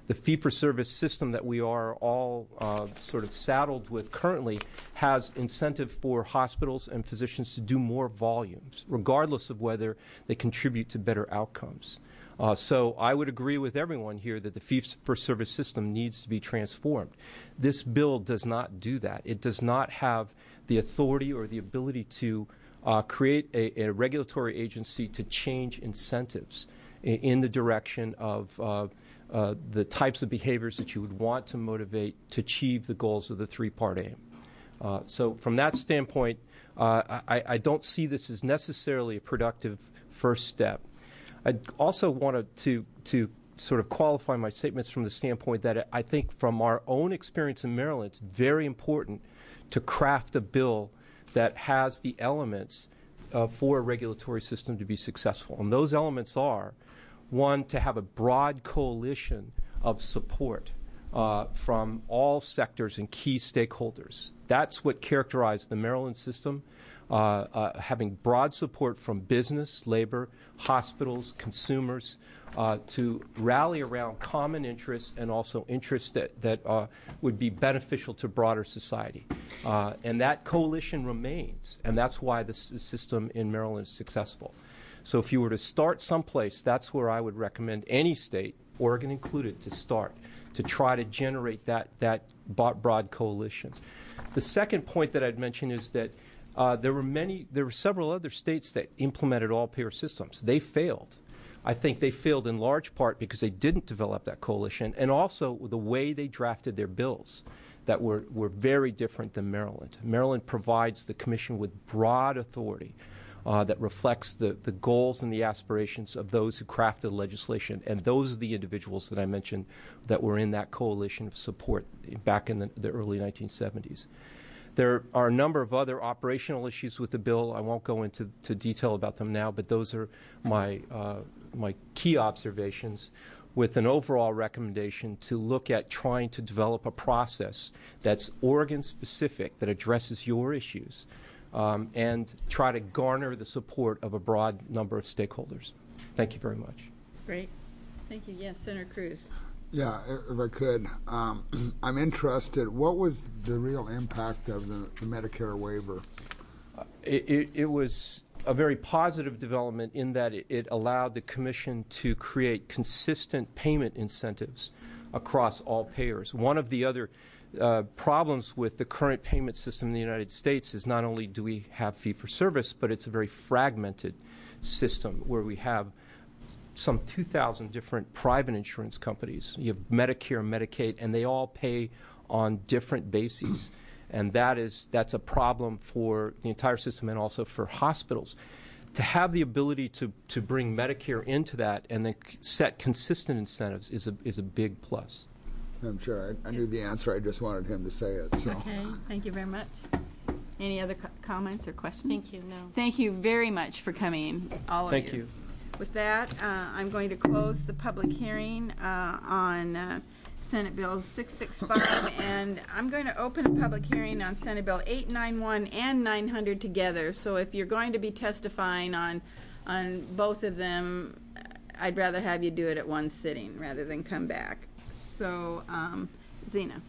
The fee-for-service system that we are all uh, sort of saddled with currently has incentive for hospitals and physicians to do more volumes, regardless of whether they contribute to better outcomes. Uh, so I would agree with everyone here that the fee-for-service system needs to be transformed. This bill does not do that. It does not have the authority or the ability to uh, create a, a regulatory agency to change incentives in, in the direction of uh, uh, the types of behaviors that you would want to motivate to achieve the goals of the three-part aim. Uh, so from that standpoint, uh, I, I don't see this as necessarily a productive first step. I also wanted to, to sort of qualify my statements from the standpoint that I think from our own experience in Maryland, it's very important to craft a bill that has the elements uh, for a regulatory system to be successful. And those elements are, one, to have a broad coalition of support uh, from all sectors and key stakeholders. That's what characterized the Maryland system. Uh, uh, having broad support from business, labor, hospitals, consumers, uh, to rally around common interests and also interests that, that uh, would be beneficial to broader society. Uh, and that coalition remains, and that's why this, this system in Maryland is successful. So if you were to start someplace, that's where I would recommend any state, Oregon included, to start, to try to generate that, that broad coalition. The second point that I'd mention is that Uh, there were many, there were several other states that implemented all-payer systems. They failed. I think they failed in large part because they didn't develop that coalition, and also the way they drafted their bills that were, were very different than Maryland. Maryland provides the commission with broad authority uh, that reflects the, the goals and the aspirations of those who crafted legislation, and those are the individuals that I mentioned that were in that coalition of support back in the, the early nineteen seventies. There are a number of other operational issues with the bill. I won't go into to detail about them now, but those are my, uh, my key observations, with an overall recommendation to look at trying to develop a process that's Oregon-specific, that addresses your issues, um, and try to garner the support of a broad number of stakeholders. Thank you very much. Great. Thank you. Yes, Senator Cruz. Yeah, if I could, um, I'm interested. What was the real impact of the, the Medicare waiver? Uh, it, it, it was a very positive development in that it, it allowed the Commission to create consistent payment incentives across all payers. One of the other uh, problems with the current payment system in the United States is not only do we have fee-for-service, but it's a very fragmented system where we have some two thousand different private insurance companies. You have Medicare, Medicaid, and they all pay on different bases. And that is, that's a problem for the entire system and also for hospitals. To have the ability to, to bring Medicare into that and then set consistent incentives is a, is a big plus. I'm sure I, I knew the answer. I just wanted him to say it. So. Okay, thank you very much. Any other co comments or questions? Thank you. No. Thank you very much for coming, all of Thank you. you. With that, uh, I'm going to close the public hearing uh, on uh, Senate Bill six sixty-five, and I'm going to open a public hearing on Senate Bill eight ninety-one and nine hundred together. So if you're going to be testifying on on both of them, I'd rather have you do it at one sitting rather than come back. So, um, Zena.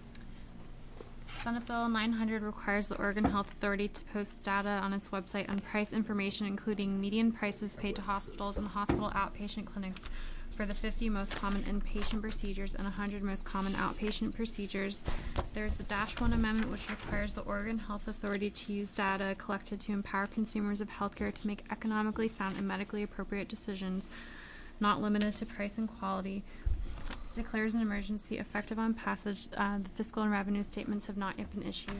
Senate Bill nine hundred requires the Oregon Health Authority to post data on its website on price information, including median prices paid to hospitals and hospital outpatient clinics for the fifty most common inpatient procedures and one hundred most common outpatient procedures. There's the Dash one Amendment, which requires the Oregon Health Authority to use data collected to empower consumers of healthcare to make economically sound and medically appropriate decisions, not limited to price and quality. Declares an emergency effective on passage. Uh, the fiscal and revenue statements have not yet been issued.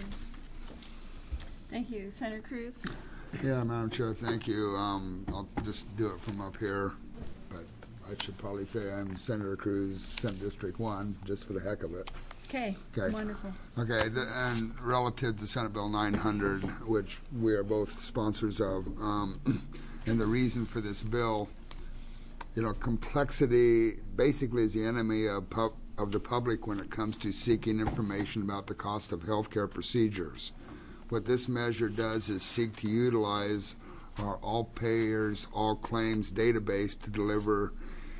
Thank you. Senator Cruz? Yeah, Madam Chair, thank you. Um, I'll just do it from up here, but I should probably say I'm Senator Cruz, Senate District one, just for the heck of it. Okay. Okay. Wonderful. Okay, the, and relative to Senate Bill nine hundred, which we are both sponsors of, um, and the reason for this bill, you know, complexity basically is the enemy of, pub, of the public when it comes to seeking information about the cost of healthcare procedures. What this measure does is seek to utilize our all payers, all claims database to deliver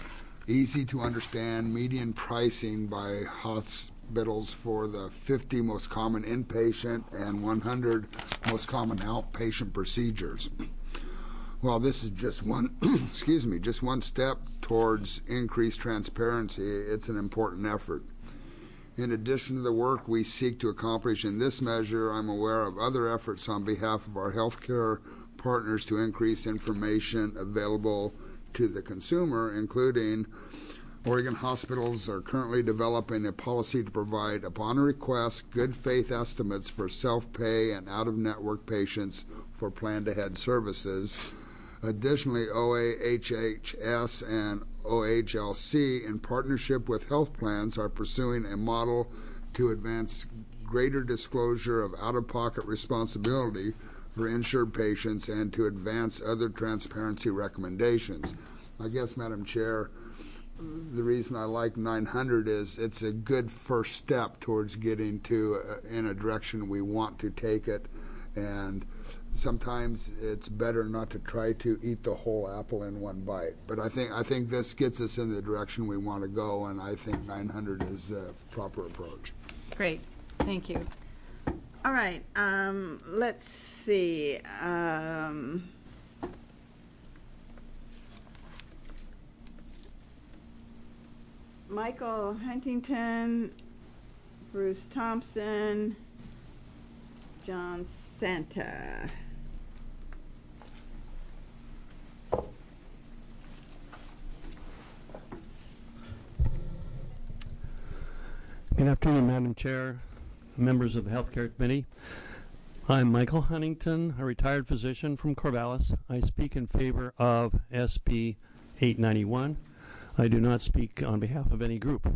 easy to understand median pricing by hospitals for the fifty most common inpatient and one hundred most common outpatient procedures. Well, this is just one, excuse me, just one step towards increased transparency. It's an important effort. In addition to the work we seek to accomplish in this measure, I'm aware of other efforts on behalf of our healthcare partners to increase information available to the consumer, including Oregon hospitals are currently developing a policy to provide, upon request, good faith estimates for self-pay and out-of-network patients for planned-ahead services. Additionally, O A H H S and O H L C, in partnership with health plans, are pursuing a model to advance greater disclosure of out-of-pocket responsibility for insured patients and to advance other transparency recommendations. I guess, Madam Chair, the reason I like nine hundred is it's a good first step towards getting to uh, in a direction we want to take it, and sometimes it's better not to try to eat the whole apple in one bite. But I think I think this gets us in the direction we want to go, and I think nine hundred is a proper approach. Great, thank you. All right, um, let's see. Um, Michael Huntington, Bruce Thompson, John Santa. Good afternoon, Madam Chair, members of the Healthcare Committee. I'm Michael Huntington, a retired physician from Corvallis. I speak in favor of S B eight ninety-one. I do not speak on behalf of any group.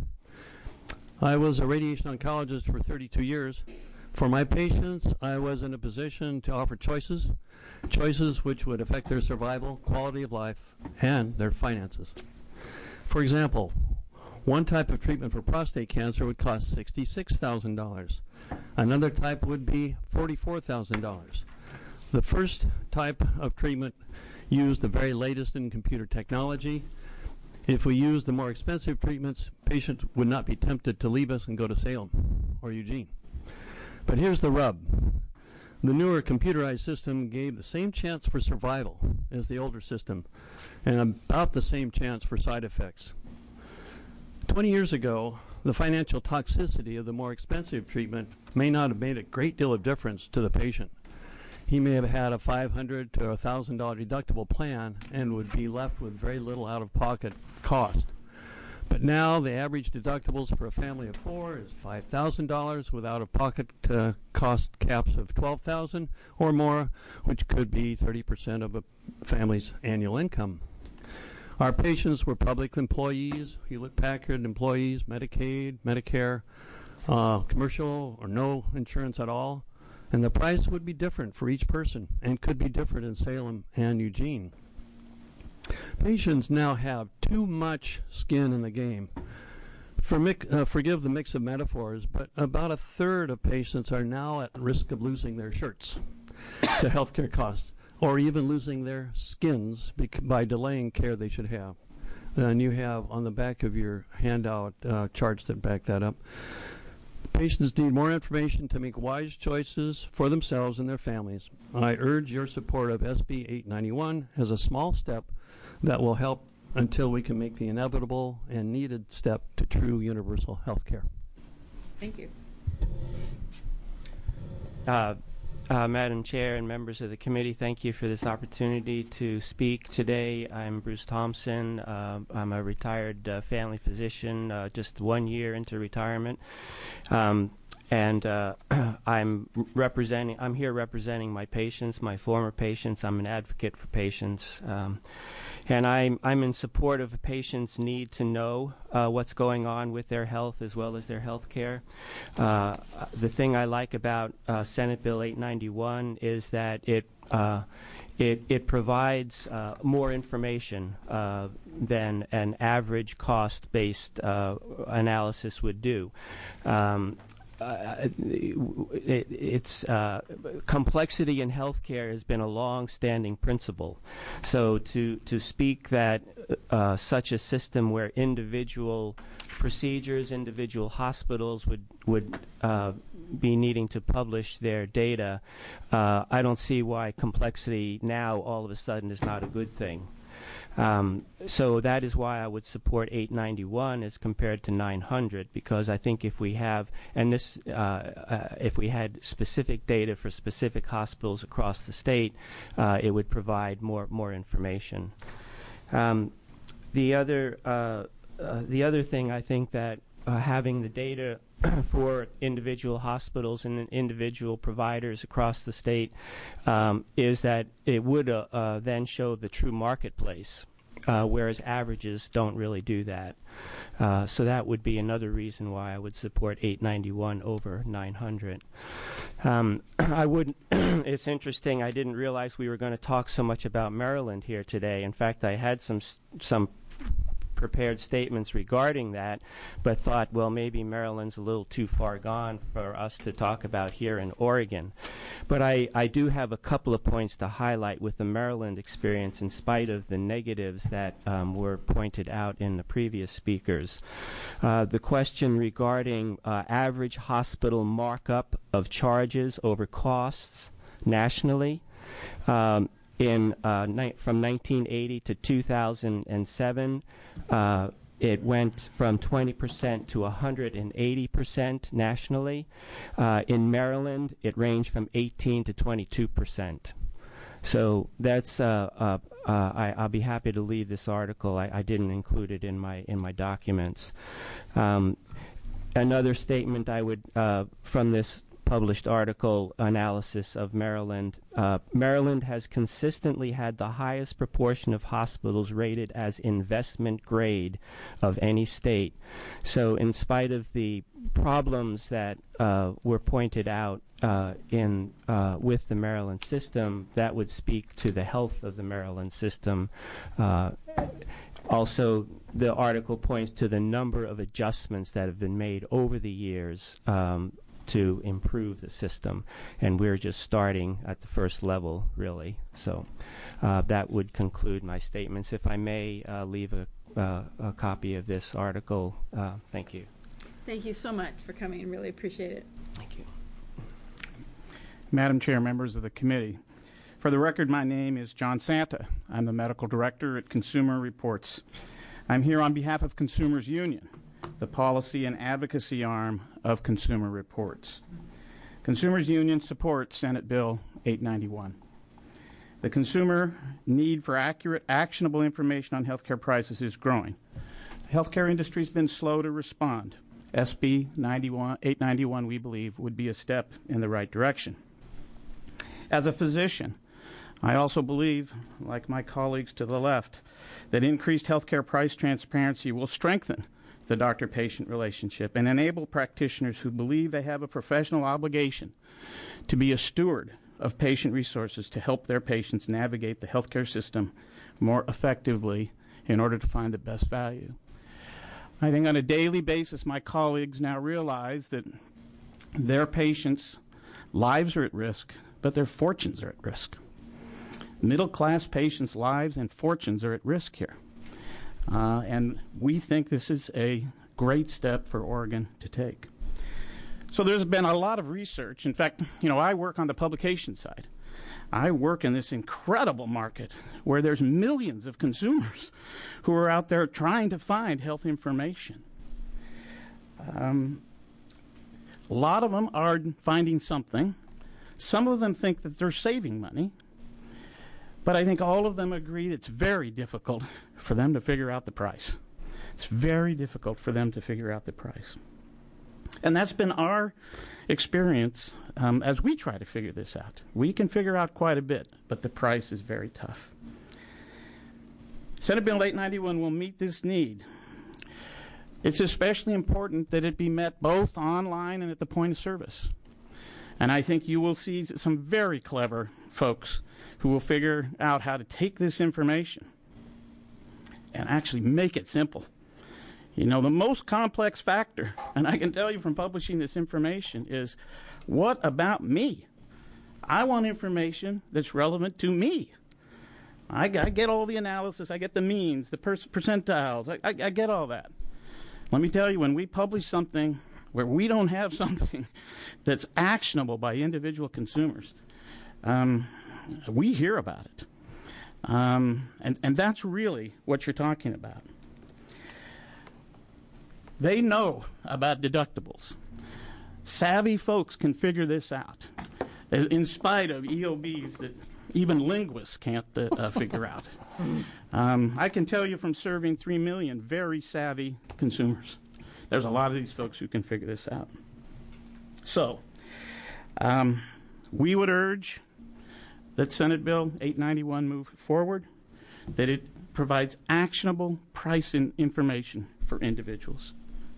I was a radiation oncologist for thirty-two years. For my patients, I was in a position to offer choices, choices which would affect their survival, quality of life, and their finances. For example, one type of treatment for prostate cancer would cost sixty-six thousand dollars. Another type would be forty-four thousand dollars. The first type of treatment used the very latest in computer technology. If we used the more expensive treatments, patients would not be tempted to leave us and go to Salem or Eugene. But here's the rub. The newer computerized system gave the same chance for survival as the older system and about the same chance for side effects. twenty years ago, the financial toxicity of the more expensive treatment may not have made a great deal of difference to the patient. He may have had a five hundred dollars to one thousand dollars deductible plan and would be left with very little out-of-pocket cost. But now the average deductibles for a family of four is five thousand dollars with out-of-pocket uh, cost caps of twelve thousand dollars or more, which could be thirty percent of a family's annual income. Our patients were public employees, Hewlett-Packard employees, Medicaid, Medicare, uh, commercial or no insurance at all, and the price would be different for each person and could be different in Salem and Eugene. Patients now have too much skin in the game. For mic- uh, forgive the mix of metaphors, but about a third of patients are now at risk of losing their shirts to healthcare costs, or even losing their skins bec- by delaying care they should have. And you have on the back of your handout uh, charts that back that up. Patients need more information to make wise choices for themselves and their families. I urge your support of S B eight ninety-one as a small step that will help until we can make the inevitable and needed step to true universal health care. Thank you. Uh, uh, Madam Chair and members of the committee, thank you for this opportunity to speak today. I'm Bruce Thompson. Uh, I'm a retired uh, family physician, uh, just one year into retirement. Um, and uh, I'm representing, I'm here representing my patients, my former patients. I'm an advocate for patients. Um, And I'm, I'm in support of a patient's need to know uh, what's going on with their health as well as their health care. Uh, the thing I like about uh, Senate Bill eight ninety-one is that it uh, it, it provides uh, more information uh, than an average cost-based uh, analysis would do. Um, uh, it, it's uh, complexity in healthcare has been a long-standing principle. So to to speak that uh, such a system where individual procedures, individual hospitals would would uh, be needing to publish their data, uh, I don't see why complexity now all of a sudden is not a good thing. Um, so that is why I would support eight ninety-one as compared to nine hundred, because I think if we have, and this, uh, uh, if we had specific data for specific hospitals across the state, uh, it would provide more more information. Um, the other uh, uh, the other thing I think that uh, having the data for individual hospitals and individual providers across the state um, is that it would uh, uh, then show the true marketplace, uh, whereas averages don't really do that. Uh, so that would be another reason why I would support eight ninety-one over nine hundred. Um, I would. It's interesting. I didn't realize we were going to talk so much about Maryland here today. In fact, I had some some. prepared statements regarding that, but thought, well, maybe Maryland's a little too far gone for us to talk about here in Oregon. But I, I do have a couple of points to highlight with the Maryland experience in spite of the negatives that um, were pointed out in the previous speakers. Uh, the question regarding uh, average hospital markup of charges over costs nationally. Um, In uh, ni- from nineteen eighty to two thousand seven, uh, it went from twenty percent to one hundred eighty percent nationally. Uh, in Maryland, it ranged from eighteen to twenty-two percent. So that's. Uh, uh, uh, I, I'll be happy to leave this article. I, I didn't include it in my in my documents. Um, another statement I would uh, from this published article analysis of Maryland. Uh, Maryland has consistently had the highest proportion of hospitals rated as investment grade of any state. So in spite of the problems that uh, were pointed out uh, in uh, with the Maryland system, that would speak to the health of the Maryland system. Uh, Also, the article points to the number of adjustments that have been made over the years um, to improve the system, and we're just starting at the first level, really. So uh, that would conclude my statements. If I may uh, leave a, uh, a copy of this article, uh, thank you. Thank you so much for coming. Really appreciate it. Thank you. Madam Chair, members of the committee. For the record, my name is John Santa. I'm the medical director at Consumer Reports. I'm here on behalf of Consumers Union, the policy and advocacy arm of Consumer Reports. Consumers Union supports Senate Bill eight ninety-one. The consumer need for accurate, actionable information on healthcare prices is growing. The healthcare industry has been slow to respond. S B eight ninety-one, we believe, would be a step in the right direction. As a physician, I also believe, like my colleagues to the left, that increased healthcare price transparency will strengthen the doctor-patient relationship and enable practitioners who believe they have a professional obligation to be a steward of patient resources to help their patients navigate the healthcare system more effectively in order to find the best value. I think on a daily basis, my colleagues now realize that their patients' lives are at risk, but their fortunes are at risk. Middle-class patients' lives and fortunes are at risk here. Uh, and we think this is a great step for Oregon to take. So there's been a lot of research. In fact, you know, I work on the publication side. I work in this incredible market where there's millions of consumers who are out there trying to find health information. Um, a lot of them are finding something. Some of them think that they're saving money. But I think all of them agree it's very difficult for them to figure out the price. It's very difficult for them to figure out the price. And that's been our experience um, as we try to figure this out. We can figure out quite a bit, but the price is very tough. Senate Bill eight ninety-one will meet this need. It's especially important that it be met both online and at the point of service. And I think you will see some very clever folks who will figure out how to take this information and actually make it simple. You know, the most complex factor, and I can tell you from publishing this information, is what about me? I want information that's relevant to me. I, I get all the analysis. I get the means, the per percentiles. I, I, I get all that. Let me tell you, when we publish something where we don't have something that's actionable by individual consumers, um, we hear about it. Um, and, and that's really what you're talking about. They know about deductibles. Savvy folks can figure this out, in spite of E O Bs that even linguists can't uh, uh, figure out. Um, I can tell you from serving three million very savvy consumers, there's a lot of these folks who can figure this out. So, um, we would urge that Senate Bill eight ninety-one move forward, that it provides actionable pricing information for individuals.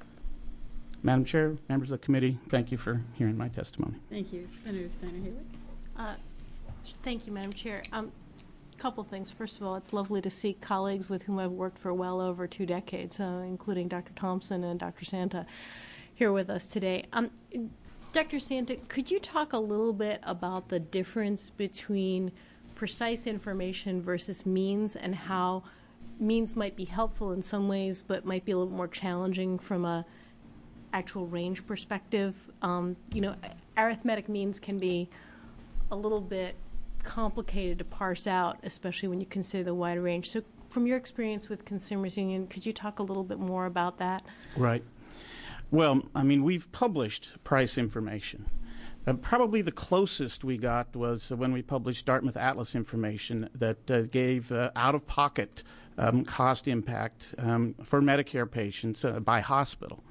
Madam Chair, members of the committee, thank you for hearing my testimony. Thank you. Senator Steiner-Haywood. Uh, thank you, Madam Chair. A um, couple things. First of all, it's lovely to see colleagues with whom I've worked for well over two decades, uh, including Doctor Thompson and Doctor Santa, here with us today. Um, Doctor Santa, could you talk a little bit about the difference between precise information versus means, and how means might be helpful in some ways but might be a little more challenging from a actual range perspective? Um, you know, arithmetic means can be a little bit complicated to parse out, especially when you consider the wide range. So from your experience with Consumers Union, could you talk a little bit more about that? Right. Well, I mean, we've published price information. Uh, probably the closest we got was when we published Dartmouth Atlas information that uh, gave uh, out-of-pocket um, cost impact um, for Medicare patients uh, by hospital.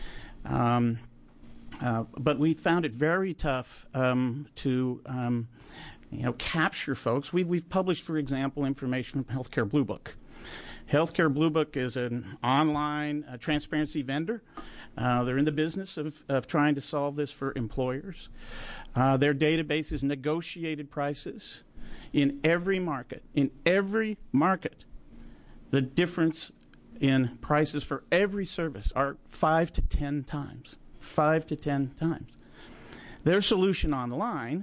Um, uh, but we found it very tough um, to, um, you know, capture folks. We, we've published, for example, information from Healthcare Blue Book. Healthcare Blue Book is an online uh, transparency vendor. Uh, they're in the business of, of trying to solve this for employers. Uh, their database is negotiated prices in every market. In every market, the difference in prices for every service are five to ten times. Five to ten times. Their solution online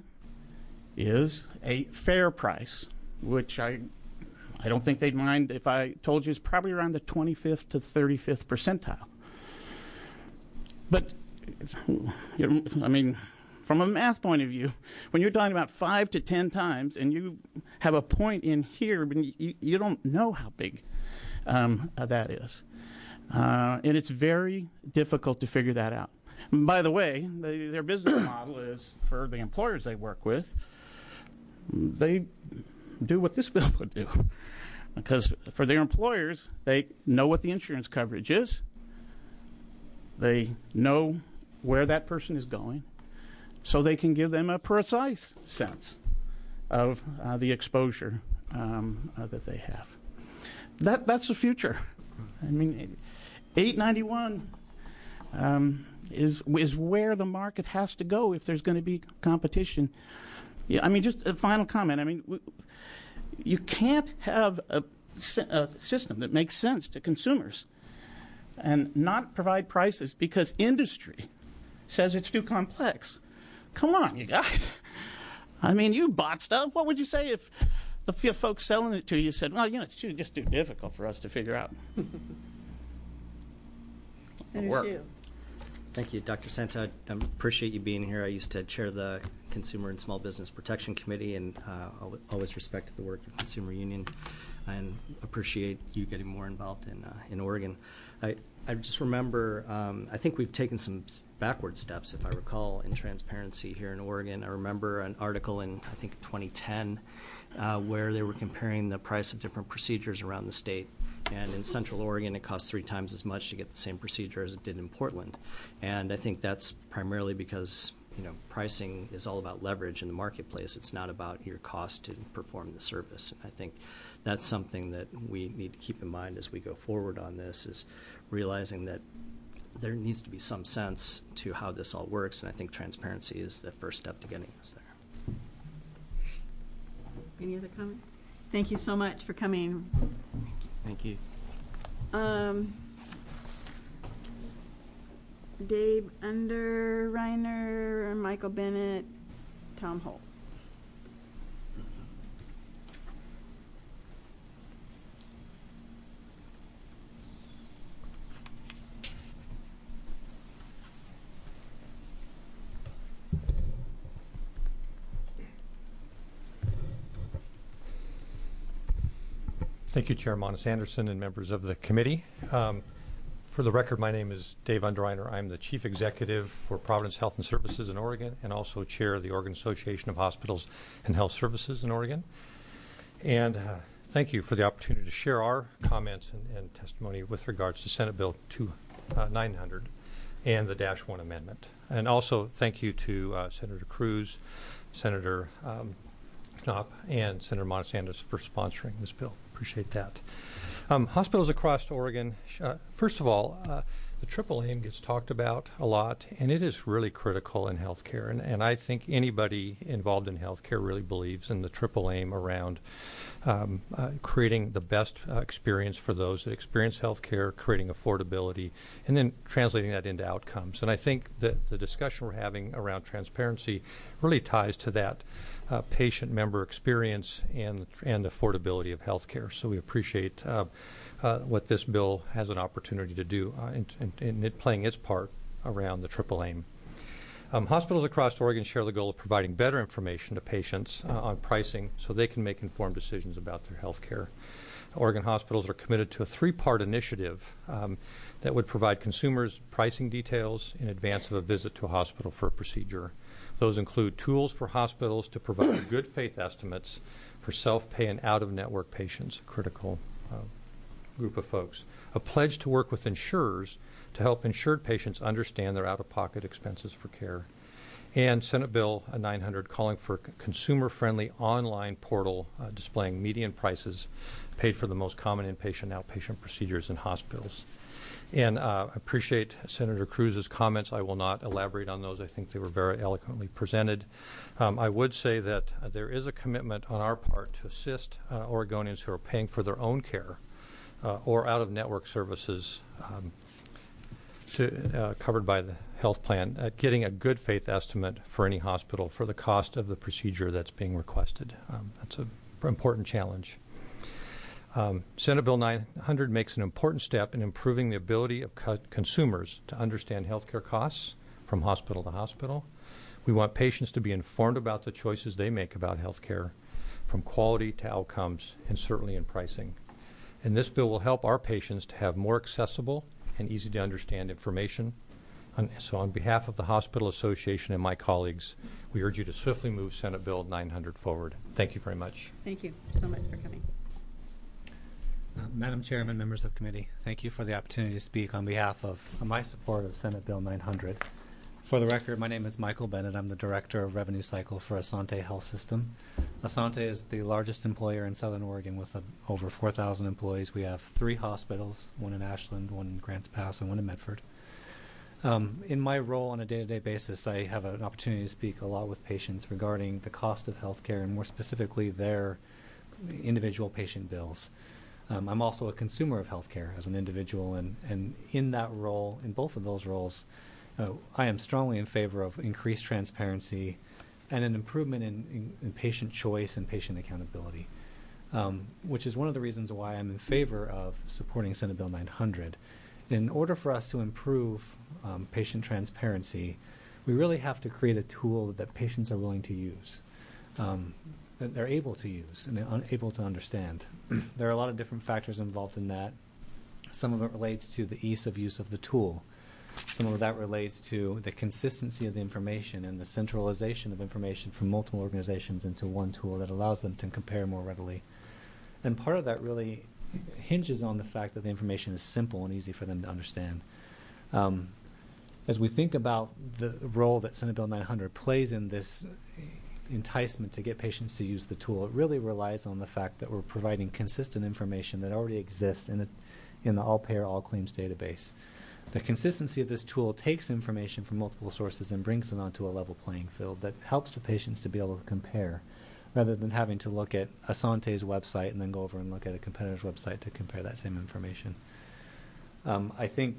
is a fair price, which I, I don't think they'd mind if I told you is probably around the twenty-fifth to thirty-fifth percentile. But, I mean, from a math point of view, when you're talking about five to ten times and you have a point in here, but you, you don't know how big Um, uh, that is. Uh, and it's very difficult to figure that out. And by the way, they, their business model is, for the employers they work with, they do what this bill would do. Because for their employers, they know what the insurance coverage is. They know where that person is going, so they can give them a precise sense of uh, the exposure um, uh, that they have. That that's the future. I mean, eight ninety-one um, is is where the market has to go if there's going to be competition. Yeah, I mean, just a final comment. I mean, w you can't have a, a system that makes sense to consumers and not provide prices because industry says it's too complex. Come on, you guys. I mean, you bought stuff. What would you say if the few folks selling it to you said, well, you know, it's too, just too difficult for us to figure out? Work. Thank you, Doctor Santa. I appreciate you being here. I used to chair the Consumer and Small Business Protection Committee, and uh, always respected the work of Consumer Union, and appreciate you getting more involved in uh, in Oregon. I, I just remember, um, I think we've taken some backward steps, if I recall, in transparency here in Oregon. I remember an article in, I think, twenty ten, uh, where they were comparing the price of different procedures around the state. And in Central Oregon, it costs three times as much to get the same procedure as it did in Portland. And I think that's primarily because, you know, pricing is all about leverage in the marketplace. It's not about your cost to perform the service. And I think that's something that we need to keep in mind as we go forward on this, is realizing that there needs to be some sense to how this all works. And I think transparency is the first step to getting us there. Any other comment? Thank you so much for coming. Thank you. Um, Dave Underreiner, Michael Bennett, Tom Holt. Thank you, Chair Monis Anderson and members of the committee. Um, for the record, my name is Dave Underreiner. I'm the Chief Executive for Providence Health and Services in Oregon and also Chair of the Oregon Association of Hospitals and Health Services in Oregon. And uh, thank you for the opportunity to share our comments and, and testimony with regards to Senate Bill nine hundred and the Dash one Amendment. And also thank you to uh, Senator Cruz, Senator um, Knopp, and Senator Monis Anderson for sponsoring this bill. Appreciate that. Um, hospitals across Oregon, uh, first of all, uh, the triple aim gets talked about a lot, and it is really critical in healthcare. And, and I think anybody involved in healthcare really believes in the triple aim around um, uh, creating the best uh, experience for those that experience healthcare, creating affordability, and then translating that into outcomes. And I think that the discussion we're having around transparency really ties to that uh, patient-member experience and and affordability of healthcare. So we appreciate uh, uh, what this bill has an opportunity to do uh, in, in, in it playing its part around the triple aim. Um, hospitals across Oregon share the goal of providing better information to patients uh, on pricing so they can make informed decisions about their health care. Oregon hospitals are committed to a three-part initiative um, that would provide consumers pricing details in advance of a visit to a hospital for a procedure. Those include tools for hospitals to provide good faith estimates for self-pay and out-of-network patients, a critical uh, group of folks. A pledge to work with insurers to help insured patients understand their out-of-pocket expenses for care. And Senate Bill nine hundred calling for a consumer-friendly online portal uh, displaying median prices paid for the most common inpatient and outpatient procedures in hospitals. And uh, I appreciate Senator Cruz's comments. I will not elaborate on those. I think they were very eloquently presented. Um, I would say that uh, there is a commitment on our part to assist uh, Oregonians who are paying for their own care uh, or out-of-network services um, to, uh, covered by the health plan, at getting a good faith estimate for any hospital for the cost of the procedure that's being requested. Um, that's an important challenge. Um, Senate Bill nine hundred makes an important step in improving the ability of co- consumers to understand healthcare costs from hospital to hospital. We want patients to be informed about the choices they make about healthcare, from quality to outcomes, and certainly in pricing. And this bill will help our patients to have more accessible and easy to understand information. On, so on behalf of the Hospital Association and my colleagues, we urge you to swiftly move Senate Bill nine hundred forward. Thank you very much. Thank you so much for coming. Uh, Madam Chairman, members of the committee, thank you for the opportunity to speak on behalf of uh, my support of Senate Bill nine hundred. For the record, my name is Michael Bennett. I'm the Director of Revenue Cycle for Asante Health System. Asante is the largest employer in Southern Oregon with uh, over four thousand employees. We have three hospitals, one in Ashland, one in Grants Pass, and one in Medford. Um, in my role on a day-to-day basis, I have an opportunity to speak a lot with patients regarding the cost of health care and more specifically their individual patient bills. Um, I'm also a consumer of healthcare as an individual, and, and in that role, in both of those roles, uh, I am strongly in favor of increased transparency and an improvement in, in, in patient choice and patient accountability, um, which is one of the reasons why I'm in favor of supporting Senate Bill nine hundred. In order for us to improve um, patient transparency, we really have to create a tool that patients are willing to use. Um, that they're able to use and un- able to understand. There are a lot of different factors involved in that. Some of it relates to the ease of use of the tool. Some of that relates to the consistency of the information and the centralization of information from multiple organizations into one tool that allows them to compare more readily. And part of that really hinges on the fact that the information is simple and easy for them to understand. Um, as we think about the role that Senate Bill nine hundred plays in this enticement to get patients to use the tool, it really relies on the fact that we're providing consistent information that already exists in, a, in the all-payer, all-claims database. The consistency of this tool takes information from multiple sources and brings it onto a level playing field that helps the patients to be able to compare, rather than having to look at Asante's website and then go over and look at a competitor's website to compare that same information. Um, I think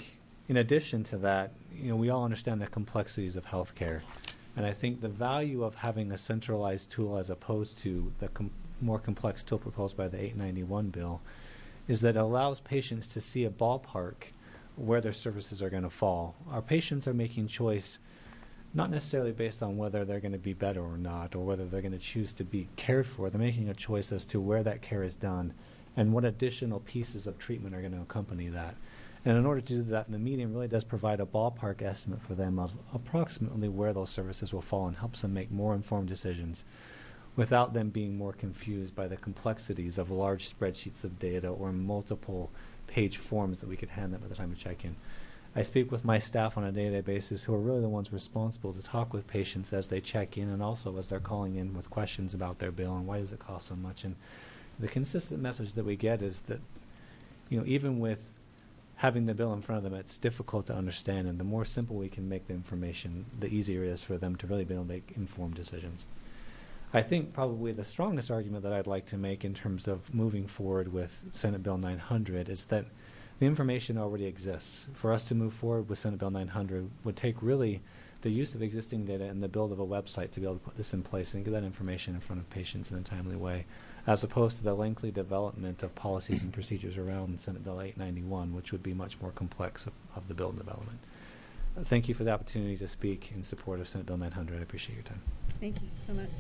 in addition to that, you know, we all understand the complexities of healthcare. And I think the value of having a centralized tool as opposed to the com- more complex tool proposed by the eight ninety-one bill is that it allows patients to see a ballpark where their services are going to fall. Our patients are making choice not necessarily based on whether they're going to be better or not, or whether they're going to choose to be cared for. They're making a choice as to where that care is done and what additional pieces of treatment are going to accompany that. And in order to do that, the median really does provide a ballpark estimate for them of approximately where those services will fall and helps them make more informed decisions without them being more confused by the complexities of large spreadsheets of data or multiple page forms that we could hand them at the time of check-in. I speak with my staff on a day-to-day basis who are really the ones responsible to talk with patients as they check in and also as they're calling in with questions about their bill and why does it cost so much. And the consistent message that we get is that, you know, even with having the bill in front of them, it's difficult to understand, and the more simple we can make the information, the easier it is for them to really be able to make informed decisions. I think probably the strongest argument that I'd like to make in terms of moving forward with Senate Bill nine hundred is that the information already exists. For us to move forward with Senate Bill nine hundred would take really the use of existing data and the build of a website to be able to put this in place and get that information in front of patients in a timely way, as opposed to the lengthy development of policies and procedures around Senate Bill eight ninety-one, which would be much more complex of, of the bill development. Uh, thank you for the opportunity to speak in support of Senate Bill nine hundred. I appreciate your time. Thank you so much.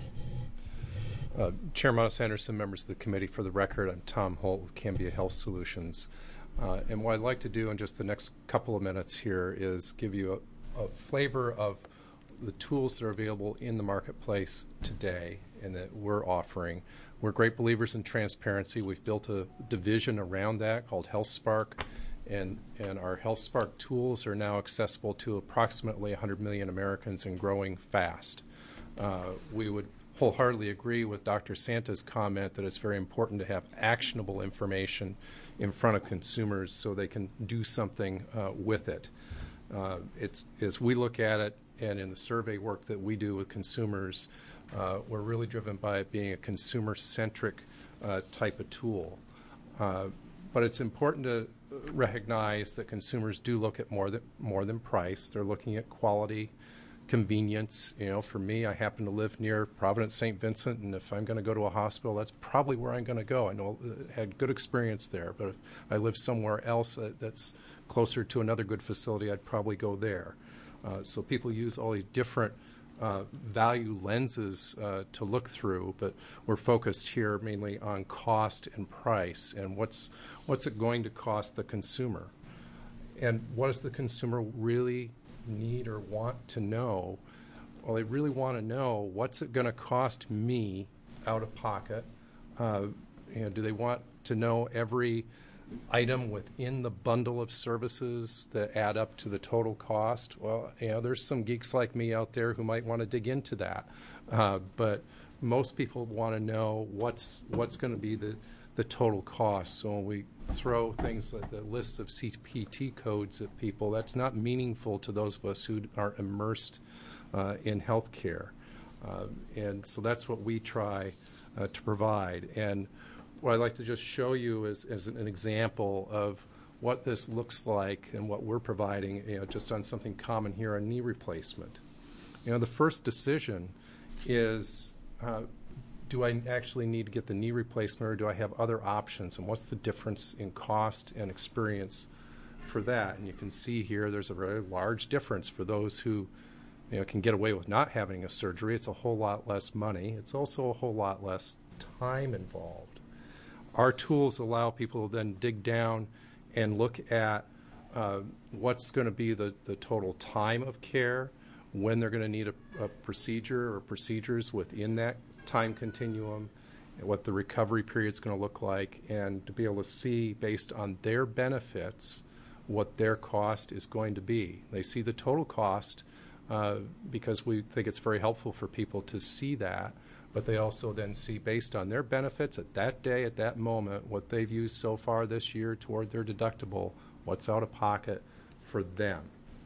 Uh, Chair Monis Anderson, members of the committee, for the record, I'm Tom Holt with Cambia Health Solutions. Uh, and what I'd like to do in just the next couple of minutes here is give you a, a flavor of the tools that are available in the marketplace today and that we're offering. We're great believers in transparency. We've built a division around that called HealthSpark, and, and our HealthSpark tools are now accessible to approximately one hundred million Americans and growing fast. Uh, we would wholeheartedly agree with Doctor Santa's comment that it's very important to have actionable information in front of consumers so they can do something uh, with it. Uh, it's, as we look at it, and in the survey work that we do with consumers, uh, we're really driven by it being a consumer-centric uh, type of tool. Uh, but it's important to recognize that consumers do look at more than, more than price. They're looking at quality, convenience. You know, for me, I happen to live near Providence Saint Vincent, and if I'm going to go to a hospital, that's probably where I'm going to go. I know I had good experience there, but if I live somewhere else uh, that's closer to another good facility, I'd probably go there. Uh, so people use all these different uh, value lenses uh, to look through, but we're focused here mainly on cost and price and what's what's it going to cost the consumer, and what does the consumer really need or want to know. Well, they really want to know what's it going to cost me out of pocket. Uh, you know, do they want to know every item within the bundle of services that add up to the total cost? Well, you know, there's some geeks like me out there who might want to dig into that, uh, but most people want to know what's what's going to be the the total cost. So when we throw things like the lists of C P T codes at people, that's not meaningful to those of us who are immersed uh, in healthcare. Uh, and so that's what we try uh, to provide. And what I'd like to just show you is, is an example of what this looks like and what we're providing, you know, just on something common here, a knee replacement. You know, the first decision is, uh, do I actually need to get the knee replacement, or do I have other options, and what's the difference in cost and experience for that? And you can see here there's a very large difference for those who, you know, can get away with not having a surgery. It's a whole lot less money. It's also a whole lot less time involved. Our tools allow people to then dig down and look at uh, what's going to be the, the total time of care, when they're going to need a, a procedure or procedures within that time continuum, and what the recovery period is going to look like, and to be able to see based on their benefits what their cost is going to be. They see the total cost uh, because we think it's very helpful for people to see that, but they also then see based on their benefits at that day, at that moment, what they've used so far this year toward their deductible, what's out of pocket for them.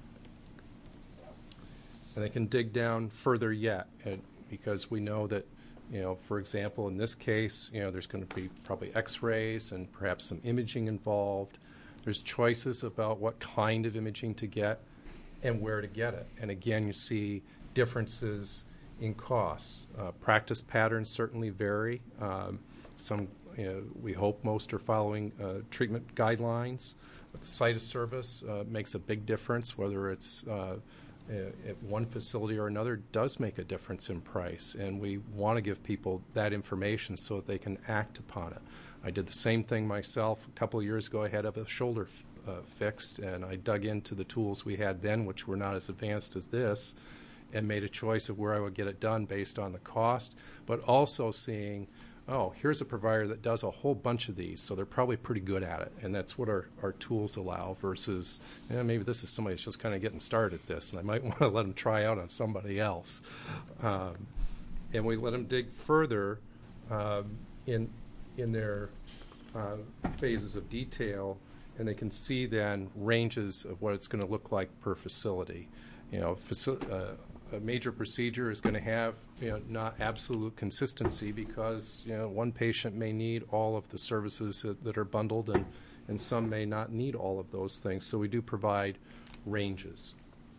And they can dig down further yet, and because we know that, you know, for example, in this case, you know, there's going to be probably x-rays and perhaps some imaging involved. There's choices about what kind of imaging to get and where to get it. And again, you see differences in costs. Uh, practice patterns certainly vary. Um, some, you know, we hope most are following uh, treatment guidelines. But the site of service uh, makes a big difference, whether it's uh, at one facility or another does make a difference in price, and we want to give people that information so that they can act upon it. I did the same thing myself a couple of years ago. I had a shoulder uh, fixed, and I dug into the tools we had then, which were not as advanced as this, and made a choice of where I would get it done based on the cost, but also seeing, oh, here's a provider that does a whole bunch of these, so they're probably pretty good at it, and that's what our, our tools allow versus, eh, maybe this is somebody that's just kind of getting started at this, and I might want to let them try out on somebody else. Um, and we let them dig further um, in, in their uh, phases of detail, and they can see then ranges of what it's going to look like per facility. You know, faci- uh, a major procedure is going to have, you know, not absolute consistency because, you know, one patient may need all of the services that, that are bundled, and, and some may not need all of those things. So we do provide ranges.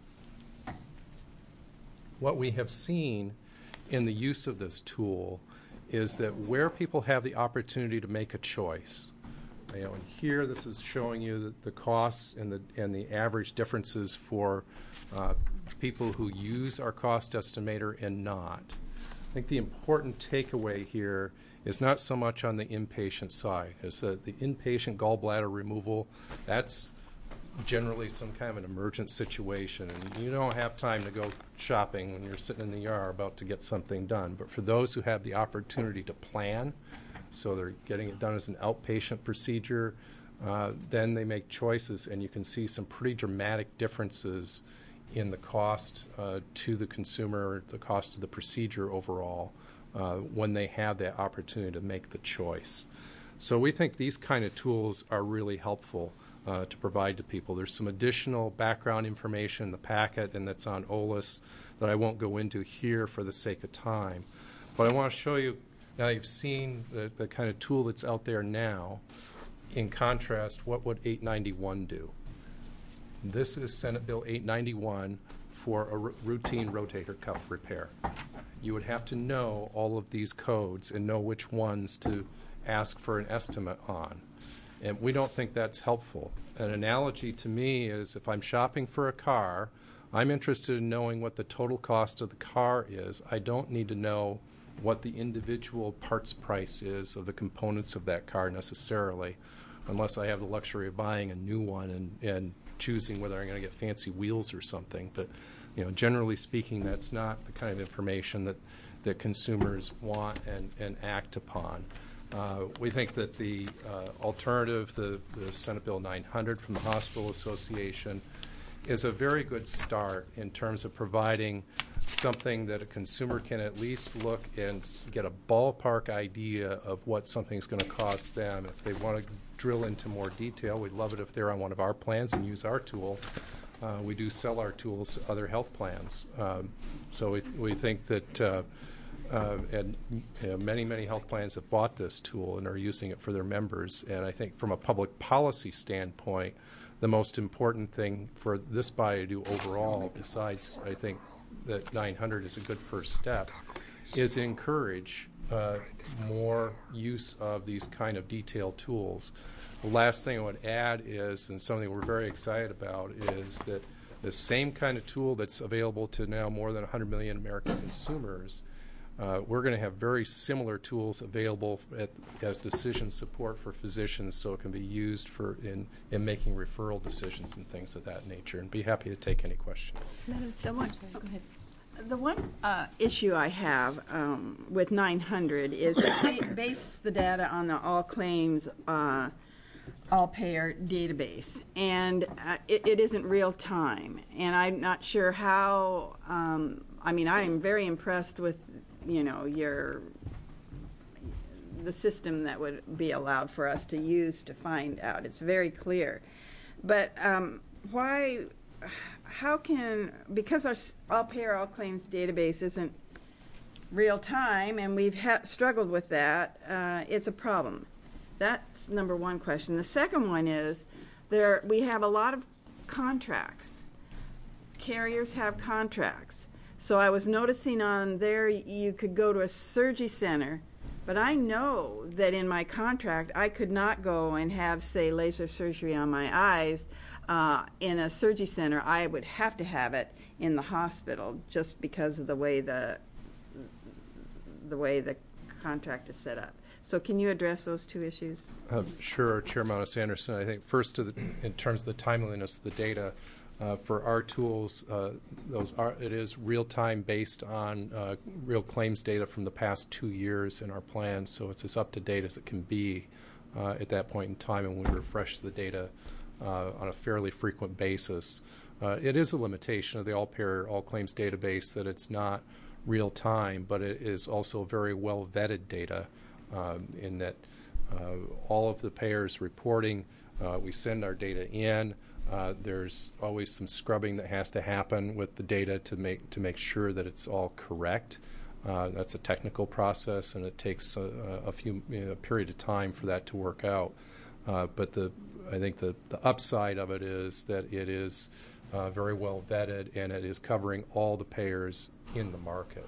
What we have seen in the use of this tool is that where people have the opportunity to make a choice, you know, and here this is showing you the, the costs and the and the average differences for uh, people who use our cost estimator and not. I think the important takeaway here is not so much on the inpatient side, is that the inpatient gallbladder removal, that's generally some kind of an emergent situation, and you don't have time to go shopping when you're sitting in the E R about to get something done. But for those who have the opportunity to plan, so they're getting it done as an outpatient procedure, uh, then they make choices, and you can see some pretty dramatic differences in the cost uh, to the consumer, the cost of the procedure overall, uh, when they have that opportunity to make the choice. So we think these kind of tools are really helpful uh, to provide to people. There's some additional background information in the packet, and that's on O L I S that I won't go into here for the sake of time. But I want to show you, now you've seen the, the kind of tool that's out there now. In contrast, what would eight ninety-one do? This is Senate Bill eight ninety-one for a r- routine rotator cuff repair. You would have to know all of these codes and know which ones to ask for an estimate on. And we don't think that's helpful. An analogy to me is if I'm shopping for a car, I'm interested in knowing what the total cost of the car is. I don't need to know what the individual parts price is of the components of that car necessarily, unless I have the luxury of buying a new one and, and choosing whether I'm going to get fancy wheels or something. But, you know, generally speaking, that's not the kind of information that, that consumers want and, and act upon. Uh, we think that the uh, alternative, the, the Senate Bill nine hundred from the Hospital Association, is a very good start in terms of providing something that a consumer can at least look and get a ballpark idea of what something's going to cost them. If they want to drill into more detail, we'd love it if they're on one of our plans and use our tool. Uh, we do sell our tools to other health plans. Um, so we, we think that uh, uh, and you know, many, many health plans have bought this tool and are using it for their members. And I think from a public policy standpoint, the most important thing for this body to do overall, besides I think that nine hundred is a good first step, is encourage uh, more use of these kind of detailed tools. The last thing I would add is, and something we're very excited about, is that the same kind of tool that's available to now more than one hundred million American consumers, uh, we're going to have very similar tools available at, as decision support for physicians, so it can be used for in, in making referral decisions and things of that nature. And be happy to take any questions. The one, go ahead. The one uh, issue I have um, with nine hundred is that they base the data on the all claims, uh, all payer database, and uh, it, it isn't real time. And I'm not sure how. Um, I mean, I am very impressed with, you know, your the system that would be allowed for us to use to find out. It's very clear, but um, why? How can, because our all payer all claims database isn't real time, and we've ha- struggled with that, uh, it's a problem. That's number one question. The second one is, there we have a lot of contracts. Carriers have contracts. So I was noticing on there you could go to a surgery center, but I know that in my contract I could not go and have, say, laser surgery on my eyes uh, in a surgery center. I would have to have it in the hospital just because of the way the the way the contract is set up. So can you address those two issues? Uh, sure, Chair Monis-Anderson. I think first, to the, in terms of the timeliness of the data, uh, for our tools, uh, those are it is real time based on uh, real claims data from the past two years in our plans. So it's as up to date as it can be uh, at that point in time, and we refresh the data uh, on a fairly frequent basis. Uh, it is a limitation of the all-payer, all-claims database that it's not real time, but it is also very well vetted data. Um, in that uh, all of the payers reporting, uh, we send our data in. Uh, there's always some scrubbing that has to happen with the data to make to make sure that it's all correct. Uh, that's a technical process, and it takes a, a few you know, a period of time for that to work out. Uh, but the I think the, the upside of it is that it is uh, very well vetted, and it is covering all the payers in the market.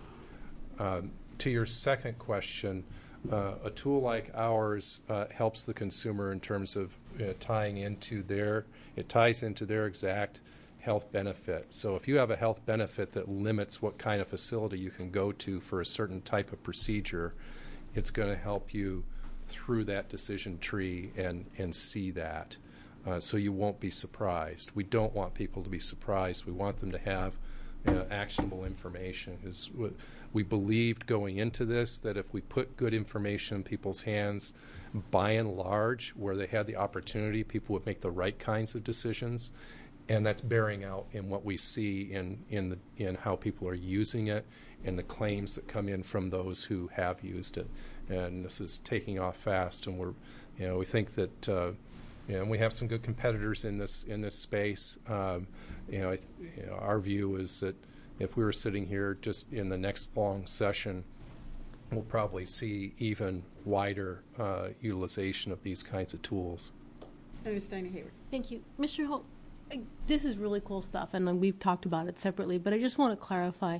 Um, to your second question. Uh, a tool like ours uh, helps the consumer in terms of uh, tying into their, it ties into their exact health benefit. So if you have a health benefit that limits what kind of facility you can go to for a certain type of procedure, it's going to help you through that decision tree and, and see that. Uh, so you won't be surprised. We don't want people to be surprised. We want them to have uh, actionable information. Because we believed going into this that if we put good information in people's hands, by and large, where they had the opportunity, people would make the right kinds of decisions, and that's bearing out in what we see in in the in how people are using it and the claims that come in from those who have used it. And this is taking off fast, and we're you know we think that uh, you know, and we have some good competitors in this in this space. Um, you know, I th- you know, our view is that if we were sitting here just in the next long session, we'll probably see even wider uh, utilization of these kinds of tools. Senator Steiner Hayward. Thank you. Mister Holt, I, this is really cool stuff, and we've talked about it separately, but I just want to clarify.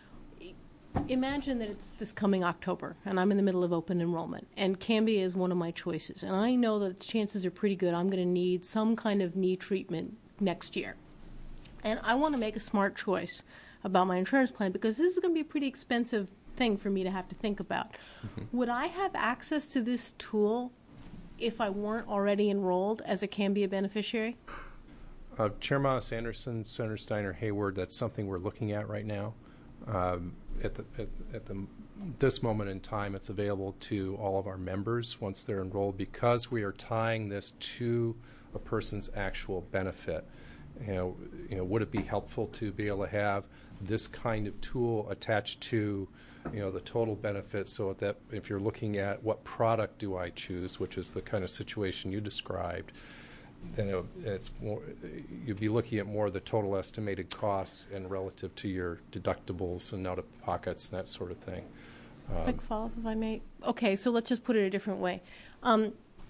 Imagine that it's this coming October, and I'm in the middle of open enrollment, and Cambia is one of my choices, and I know that the chances are pretty good I'm going to need some kind of knee treatment next year. And I want to make a smart choice about my insurance plan because this is going to be a pretty expensive thing for me to have to think about. Mm-hmm. Would I have access to this tool if I weren't already enrolled as a Cambia beneficiary? Uh, Chair Monis-Anderson, Senator Steiner Hayward, that's something we're looking at right now. Um, at the at, at the this moment in time, it's available to all of our members once they're enrolled because we are tying this to a person's actual benefit. You know, you know, would it be helpful to be able to have this kind of tool attached to, you know, the total benefit? So that if you're looking at what product do I choose, which is the kind of situation you described, then it, it's more, you'd be looking at more of the total estimated costs and relative to your deductibles and out of pockets and that sort of thing. Um, Quick follow-up, if I may. Okay, so let's just put it a different way. Um,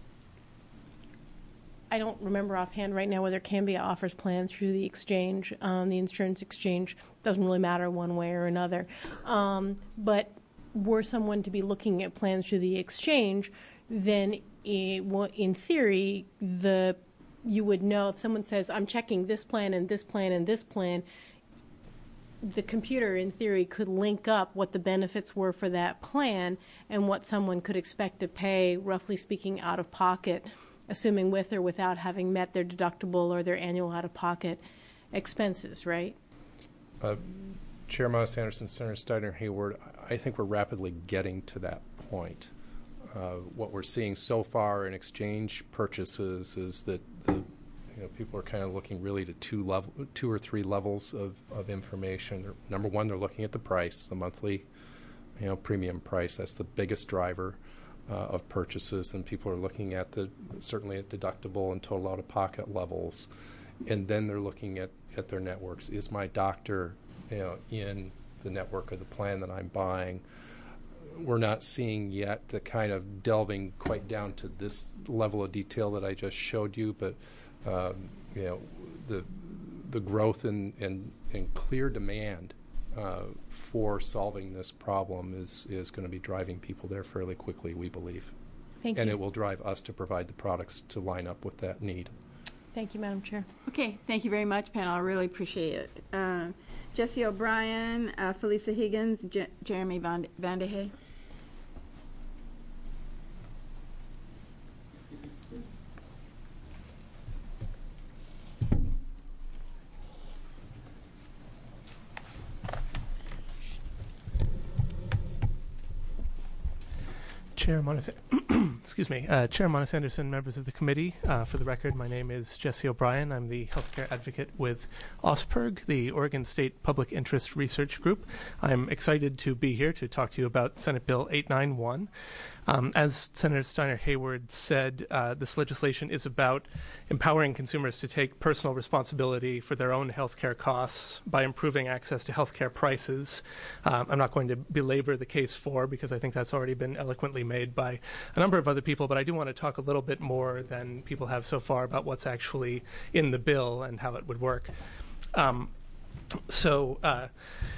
I don't remember offhand right now whether Cambia offers plans through the exchange, um, the insurance exchange. Doesn't really matter one way or another. Um, but were someone to be looking at plans through the exchange, then it, in theory, the you would know if someone says, I'm checking this plan and this plan and this plan, the computer, in theory, could link up what the benefits were for that plan and what someone could expect to pay, roughly speaking, out of pocket, assuming with or without having met their deductible or their annual out-of-pocket expenses, right? Uh, Chair Monis-Anderson, Senator Steiner Hayward, I think we're rapidly getting to that point. Uh, what we're seeing so far in exchange purchases is that the, you know, people are kind of looking really to two level, two or three levels of, of information. They're, number one, they're looking at the price, the monthly, you know, premium price. That's the biggest driver uh, of purchases. And people are looking at the certainly at deductible and total out-of-pocket levels, and then they're looking at, at their networks. Is my doctor, you know, in the network of the plan that I'm buying? We're not seeing yet the kind of delving quite down to this level of detail that I just showed you, but um, you know, the the growth in, in, in clear demand uh, for solving this problem is, is going to be driving people there fairly quickly, we believe. Thank and you. it will drive us to provide the products to line up with that need. Thank you, Madam Chair. Okay, thank you very much, panel. I really appreciate it. Uh, Jesse O'Brien, uh, Felisa Higgins, J- Jeremy Van, Van de Hey. Chair Monis, excuse me, uh, Chair Monis Anderson, members of the committee. Uh, for the record, my name is Jesse O'Brien. I'm the healthcare advocate with OSPERG, the Oregon State Public Interest Research Group. I'm excited to be here to talk to you about Senate Bill eight ninety-one. Um, as Senator Steiner Hayward said, uh, this legislation is about empowering consumers to take personal responsibility for their own health care costs by improving access to health care prices. Um, I'm not going to belabor the case for, because I think that's already been eloquently made by a number of other people, but I do want to talk a little bit more than people have so far about what's actually in the bill and how it would work. Um, so, uh,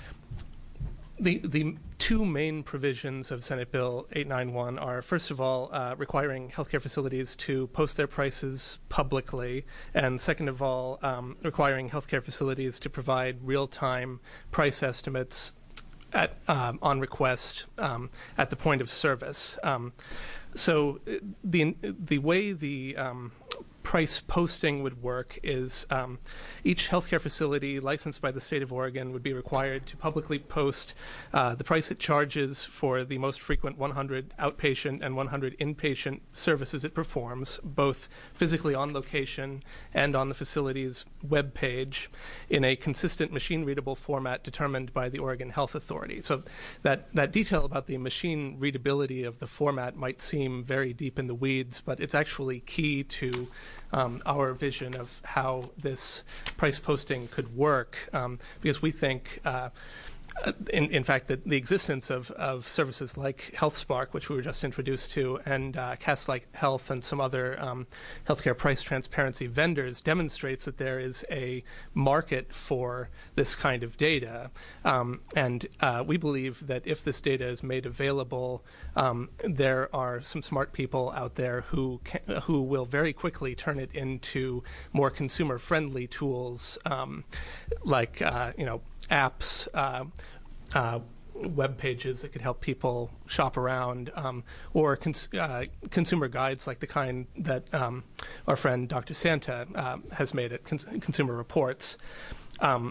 The the two main provisions of Senate Bill eight ninety-one are, first of all, uh, requiring healthcare facilities to post their prices publicly, and second of all, um, requiring healthcare facilities to provide real-time price estimates at um, on request um, at the point of service. Um, so the the way the um, price posting would work is um, each healthcare facility licensed by the state of Oregon would be required to publicly post uh, the price it charges for the most frequent one hundred outpatient and one hundred inpatient services it performs, both physically on location and on the facility's web page, in a consistent machine-readable format determined by the Oregon Health Authority. So that, that detail about the machine readability of the format might seem very deep in the weeds, but it's actually key to Um, our vision of how this price posting could work, um, because we think, uh, in, in fact, that the existence of, of services like HealthSpark, which we were just introduced to, and uh, Castlight Health and some other um, healthcare price transparency vendors demonstrates that there is a market for this kind of data. Um, and uh, we believe that if this data is made available, um, there are some smart people out there who can, who will very quickly turn it into more consumer-friendly tools, um, like uh, you know. apps, uh, uh, web pages that could help people shop around, um, or cons- uh, consumer guides like the kind that um, our friend Doctor Santa uh, has made at Cons- Consumer Reports. Um,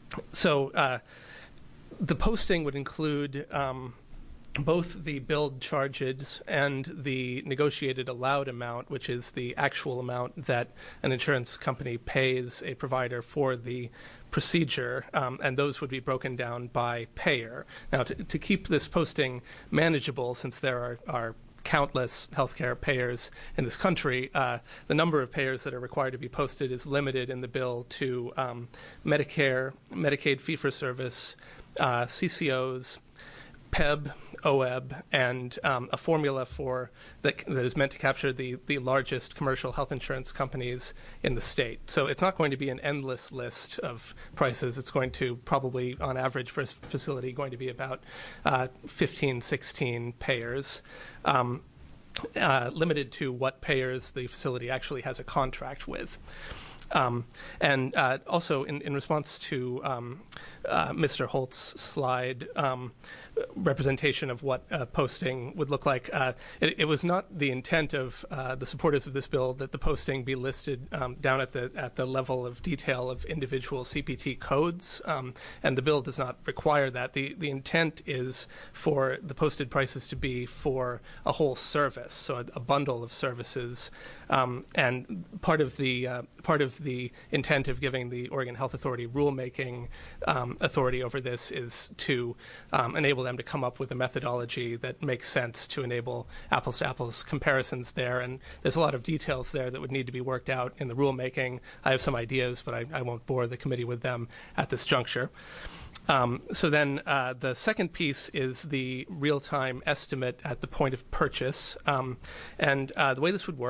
so uh, the posting would include um, both the billed charges and the negotiated allowed amount, which is the actual amount that an insurance company pays a provider for the procedure, um, and those would be broken down by payer. Now, to, to keep this posting manageable, since there are, are countless healthcare payers in this country, uh, the number of payers that are required to be posted is limited in the bill to um, Medicare, Medicaid fee-for-service, uh, C C Os, P E B, O E B, and um, a formula for that, that is meant to capture the, the largest commercial health insurance companies in the state. So it's not going to be an endless list of prices. It's going to probably, on average for a facility, going to be about uh, fifteen, sixteen payers. Um, uh, limited to what payers the facility actually has a contract with. Um, and uh, also, in, in response to um, uh, Mister Holt's slide, um, representation of what uh, posting would look like, uh, it, it was not the intent of uh, the supporters of this bill that the posting be listed um, down at the at the level of detail of individual C P T codes, um, and the bill does not require that. The the intent is for the posted prices to be for a whole service, so a, a bundle of services, um, and part of the uh, part of the intent of giving the Oregon Health Authority rulemaking um, authority over this is to um, enable them to come up with a methodology that makes sense to enable apples to apples comparisons there. And there's a lot of details there that would need to be worked out in the rulemaking. I have some ideas, but I, I won't bore the committee with them at this juncture. Um, so then uh, the second piece is the real-time estimate at the point of purchase. Um, and uh, the way this would work is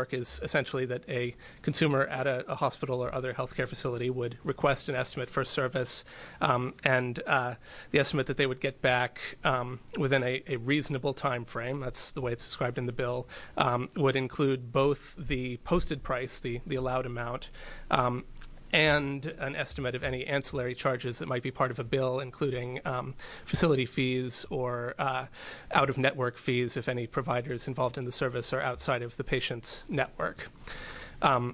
essentially that a consumer at a, a hospital or other healthcare facility would request an estimate for service, um, and uh, the estimate that they would get back um, within a, a reasonable time frame, that's the way it's described in the bill, um, would include both the posted price, the, the allowed amount, um, and an estimate of any ancillary charges that might be part of a bill, including um, facility fees or uh, out-of-network fees if any providers involved in the service are outside of the patient's network. Um,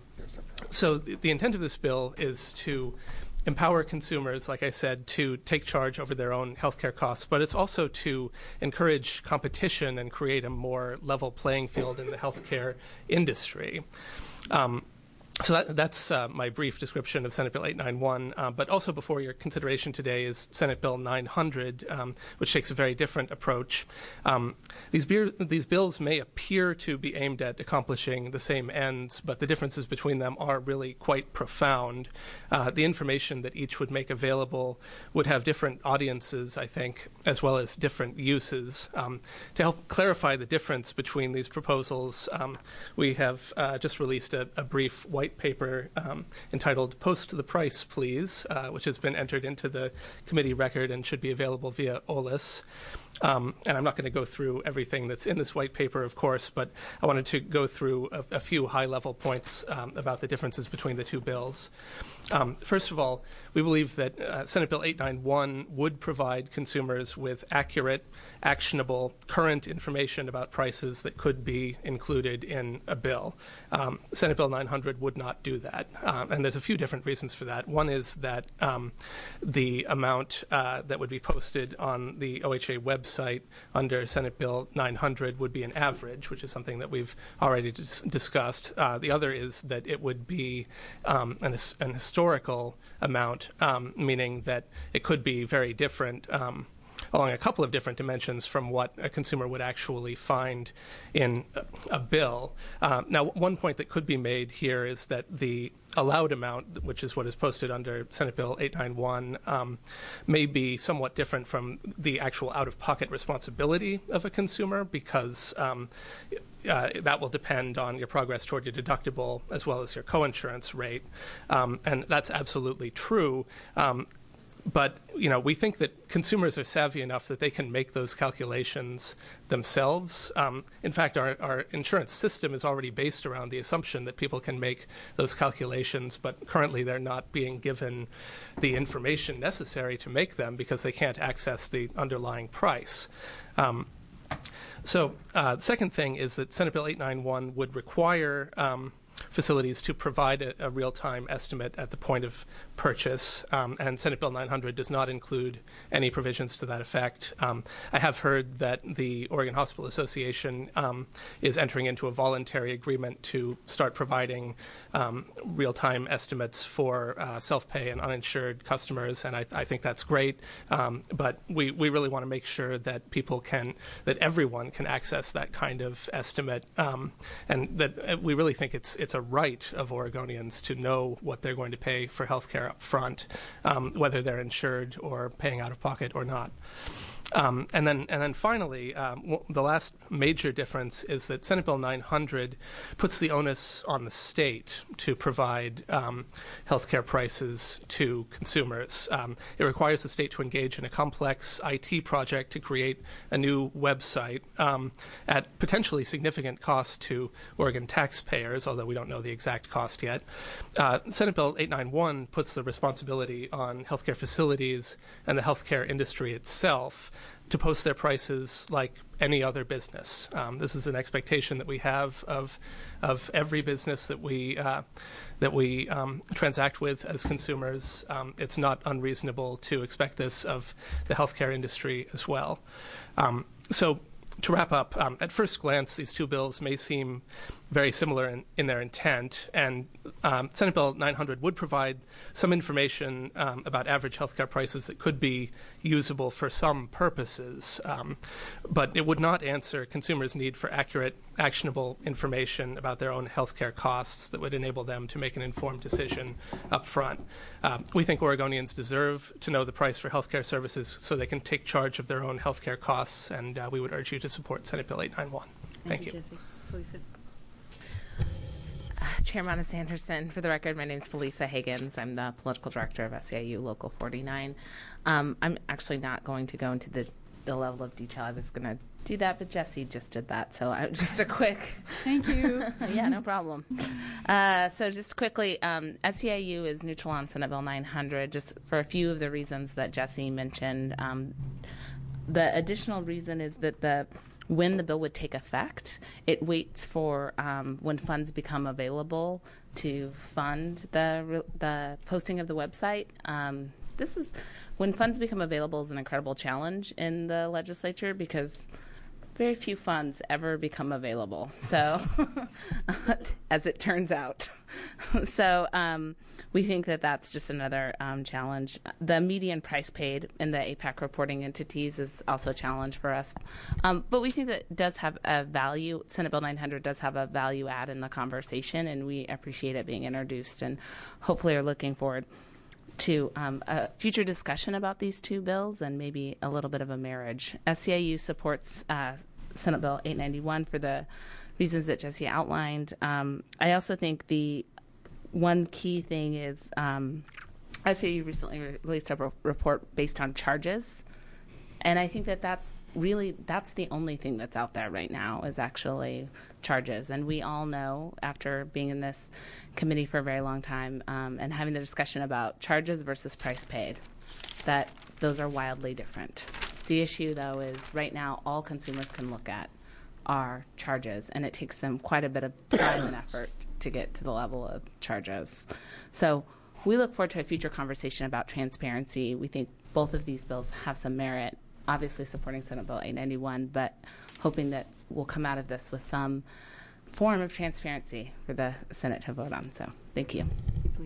so th- the intent of this bill is to empower consumers, like I said, to take charge over their own healthcare costs, but it's also to encourage competition and create a more level playing field in the healthcare industry. Um, So that, that's uh, my brief description of Senate Bill eight ninety-one. Uh, but also before your consideration today is Senate Bill nine hundred, um, which takes a very different approach. Um, these, beer, these bills may appear to be aimed at accomplishing the same ends, but the differences between them are really quite profound. Uh, the information that each would make available would have different audiences, I think, as well as different uses. Um, to help clarify the difference between these proposals, um, we have uh, just released a, a brief white white paper um, entitled Post the Price, Please, uh, which has been entered into the committee record and should be available via O L I S. Um, and I'm not going to go through everything that's in this white paper, of course, but I wanted to go through a, a few high-level points um, about the differences between the two bills. Um, first of all, we believe that uh, Senate Bill eight ninety-one would provide consumers with accurate, actionable, current information about prices that could be included in a bill. Um, Senate Bill nine hundred would not do that, um, and there's a few different reasons for that. One is that um, the amount uh, that would be posted on the O H A website under Senate Bill nine hundred would be an average, which is something that we've already dis- discussed. Uh, the other is that it would be um, an, an historical amount, um, meaning that it could be very different um, along a couple of different dimensions from what a consumer would actually find in a, a bill. Uh, now, one point that could be made here is that the allowed amount, which is what is posted under Senate Bill eight ninety-one, um, may be somewhat different from the actual out-of-pocket responsibility of a consumer because um, uh, that will depend on your progress toward your deductible as well as your coinsurance rate. Um, and that's absolutely true. Um, But, you know, we think that consumers are savvy enough that they can make those calculations themselves. Um, in fact, our, our insurance system is already based around the assumption that people can make those calculations, but currently they're not being given the information necessary to make them because they can't access the underlying price. Um, so uh, the second thing is that Senate Bill eight ninety-one would require um, facilities to provide a, a real-time estimate at the point of purchase, um, and Senate Bill nine hundred does not include any provisions to that effect. Um, I have heard that the Oregon Hospital Association um, is entering into a voluntary agreement to start providing um, real-time estimates for uh, self-pay and uninsured customers, and I, I think that's great, um, but we, we really want to make sure that people can, that everyone can access that kind of estimate, um, and that uh, we really think it's it's a right of Oregonians to know what they're going to pay for health care up front, um, whether they're insured or paying out of pocket or not. Um, and then, and then finally, um, w- the last major difference is that Senate Bill nine hundred puts the onus on the state to provide um, health care prices to consumers. Um, it requires the state to engage in a complex I T project to create a new website um, at potentially significant cost to Oregon taxpayers, although we don't know the exact cost yet. Uh, Senate Bill eight ninety-one puts the responsibility on healthcare facilities and the healthcare industry itself to post their prices like any other business. Um, this is an expectation that we have of of every business that we uh, that we um, transact with as consumers. Um, it's not unreasonable to expect this of the healthcare industry as well. Um, so. To wrap up, um, at first glance, these two bills may seem very similar in, in their intent, and um, Senate Bill nine hundred would provide some information um, about average healthcare prices that could be usable for some purposes, um, but it would not answer consumers' need for accurate, actionable information about their own healthcare costs that would enable them to make an informed decision up front. Um, we think Oregonians deserve to know the price for healthcare services so they can take charge of their own healthcare costs, and uh, we would urge you to support Senate Bill eight ninety-one. Thank, Thank you. you. Jesse. Felicia. Chair Monis Anderson. For the record, my name is Felisa Higgins. I'm the political director of S E I U Local forty-nine. Um, I'm actually not going to go into the, the level of detail. I was going to do that, but Jesse just did that. So I, just a quick. Thank you. Yeah, no problem. Uh, so just quickly, um, S E I U is neutral on Senate Bill nine hundred, just for a few of the reasons that Jesse mentioned. Um, the additional reason is that the when the bill would take effect, it waits for um, when funds become available to fund the the posting of the website. Um, this is when funds become available is an incredible challenge in the legislature because very few funds ever become available. So, as it turns out, so um, we think that that's just another um, challenge. The median price paid in the A PAC reporting entities is also a challenge for us, um, but we think that it does have a value. Senate Bill nine hundred does have a value add in the conversation, and we appreciate it being introduced, and hopefully are looking forward to um, a future discussion about these two bills and maybe a little bit of a marriage. S E I U supports uh, Senate Bill eight ninety-one for the reasons that Jesse outlined. Um, I also think the one key thing is um, S E I U recently re- released a re- report based on charges, and I think that that's really that's the only thing that's out there right now is actually charges. And we all know, after being in this committee for a very long time um, and having the discussion about charges versus price paid, that those are wildly different. The issue, though, is right now all consumers can look at are charges, and it takes them quite a bit of time and effort to get to the level of charges. So we look forward to a future conversation about transparency. We think both of these bills have some merit, obviously supporting Senate Bill eight ninety-one, but hoping that we'll come out of this with some form of transparency for the Senate to vote on. So thank you.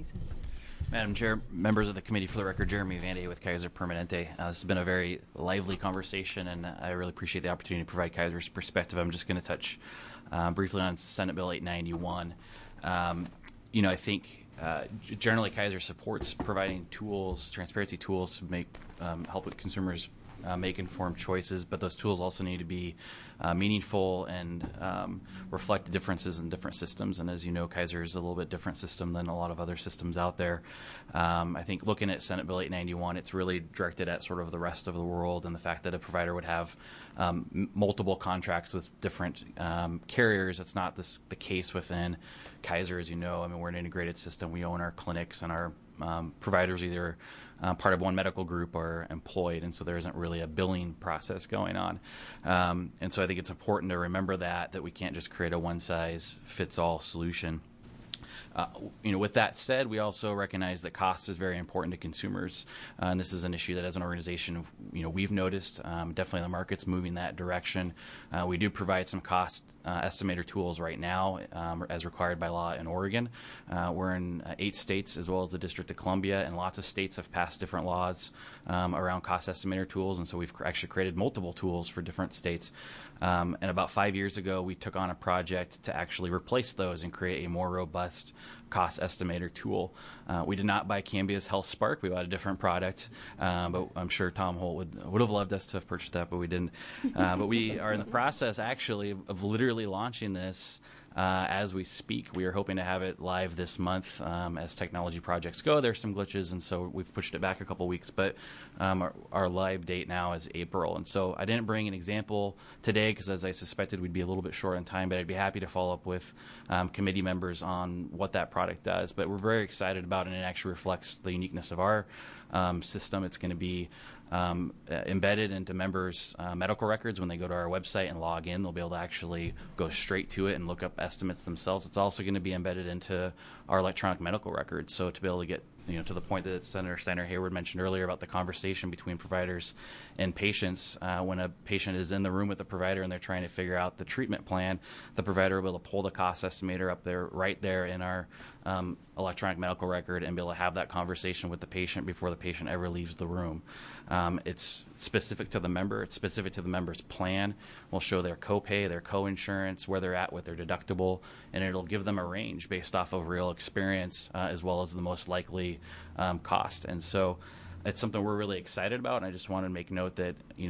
Madam Chair, members of the committee, for the record, Jeremy Vanday with Kaiser Permanente. Uh, this has been a very lively conversation, and I really appreciate the opportunity to provide Kaiser's perspective. I'm just going to touch uh, briefly on Senate Bill eight ninety-one. Um, you know, I think uh, generally Kaiser supports providing tools, transparency tools to make um, help consumers uh, make informed choices, but those tools also need to be uh, meaningful and um, reflect the differences in different systems. And as you know, Kaiser is a little bit different system than a lot of other systems out there. Um, I think looking at Senate Bill eight ninety-one, it's really directed at sort of the rest of the world and the fact that a provider would have um, m- multiple contracts with different um, carriers. It's not this, the case within Kaiser, as you know. I mean, we're an integrated system. We own our clinics, and our um, providers either Uh, part of one medical group or employed, and so there isn't really a billing process going on. Um, and so I think it's important to remember that, that we can't just create a one-size-fits-all solution. Uh, you know, with that said, we also recognize that cost is very important to consumers, uh, and this is an issue that, as an organization, you know, we've noticed. Um, definitely, the market's moving that direction. Uh, we do provide some cost uh, estimator tools right now, um, as required by law in Oregon. Uh, we're in uh, eight states, as well as the District of Columbia, and lots of states have passed different laws um, around cost estimator tools, and so we've actually created multiple tools for different states. Um, and about five years ago, we took on a project to actually replace those and create a more robust cost estimator tool. Uh, we did not buy Cambia's Health Spark. We bought a different product, uh, but I'm sure Tom Holt would would have loved us to have purchased that, but we didn't. Uh, but we are in the process, actually, of, of literally launching this Uh, as we speak. We are hoping to have it live this month. Um, as technology projects go, there's some glitches, and so we've pushed it back a couple weeks, but um, our, our live date now is April. And so I didn't bring an example today because, as I suspected, we'd be a little bit short on time, but I'd be happy to follow up with um, committee members on what that product does. But we're very excited about it, and it actually reflects the uniqueness of our um, system. It's going to be Um, uh, embedded into members' uh, medical records. When they go to our website and log in, they'll be able to actually go straight to it and look up estimates themselves. It's also going to be embedded into our electronic medical records. So to be able to get, you know, to the point that Senator Steiner Hayward mentioned earlier about the conversation between providers and patients, uh, when a patient is in the room with the provider and they're trying to figure out the treatment plan, the provider will be able to pull the cost estimator up there, right there in our um, electronic medical record, and be able to have that conversation with the patient before the patient ever leaves the room. Um, it's specific to the member. It's specific to the member's plan. We'll show their copay, their co-insurance, where they're at with their deductible, and it'll give them a range based off of real experience, uh, as well as the most likely um, cost. And so it's something we're really excited about, and I just want to make note that, you know,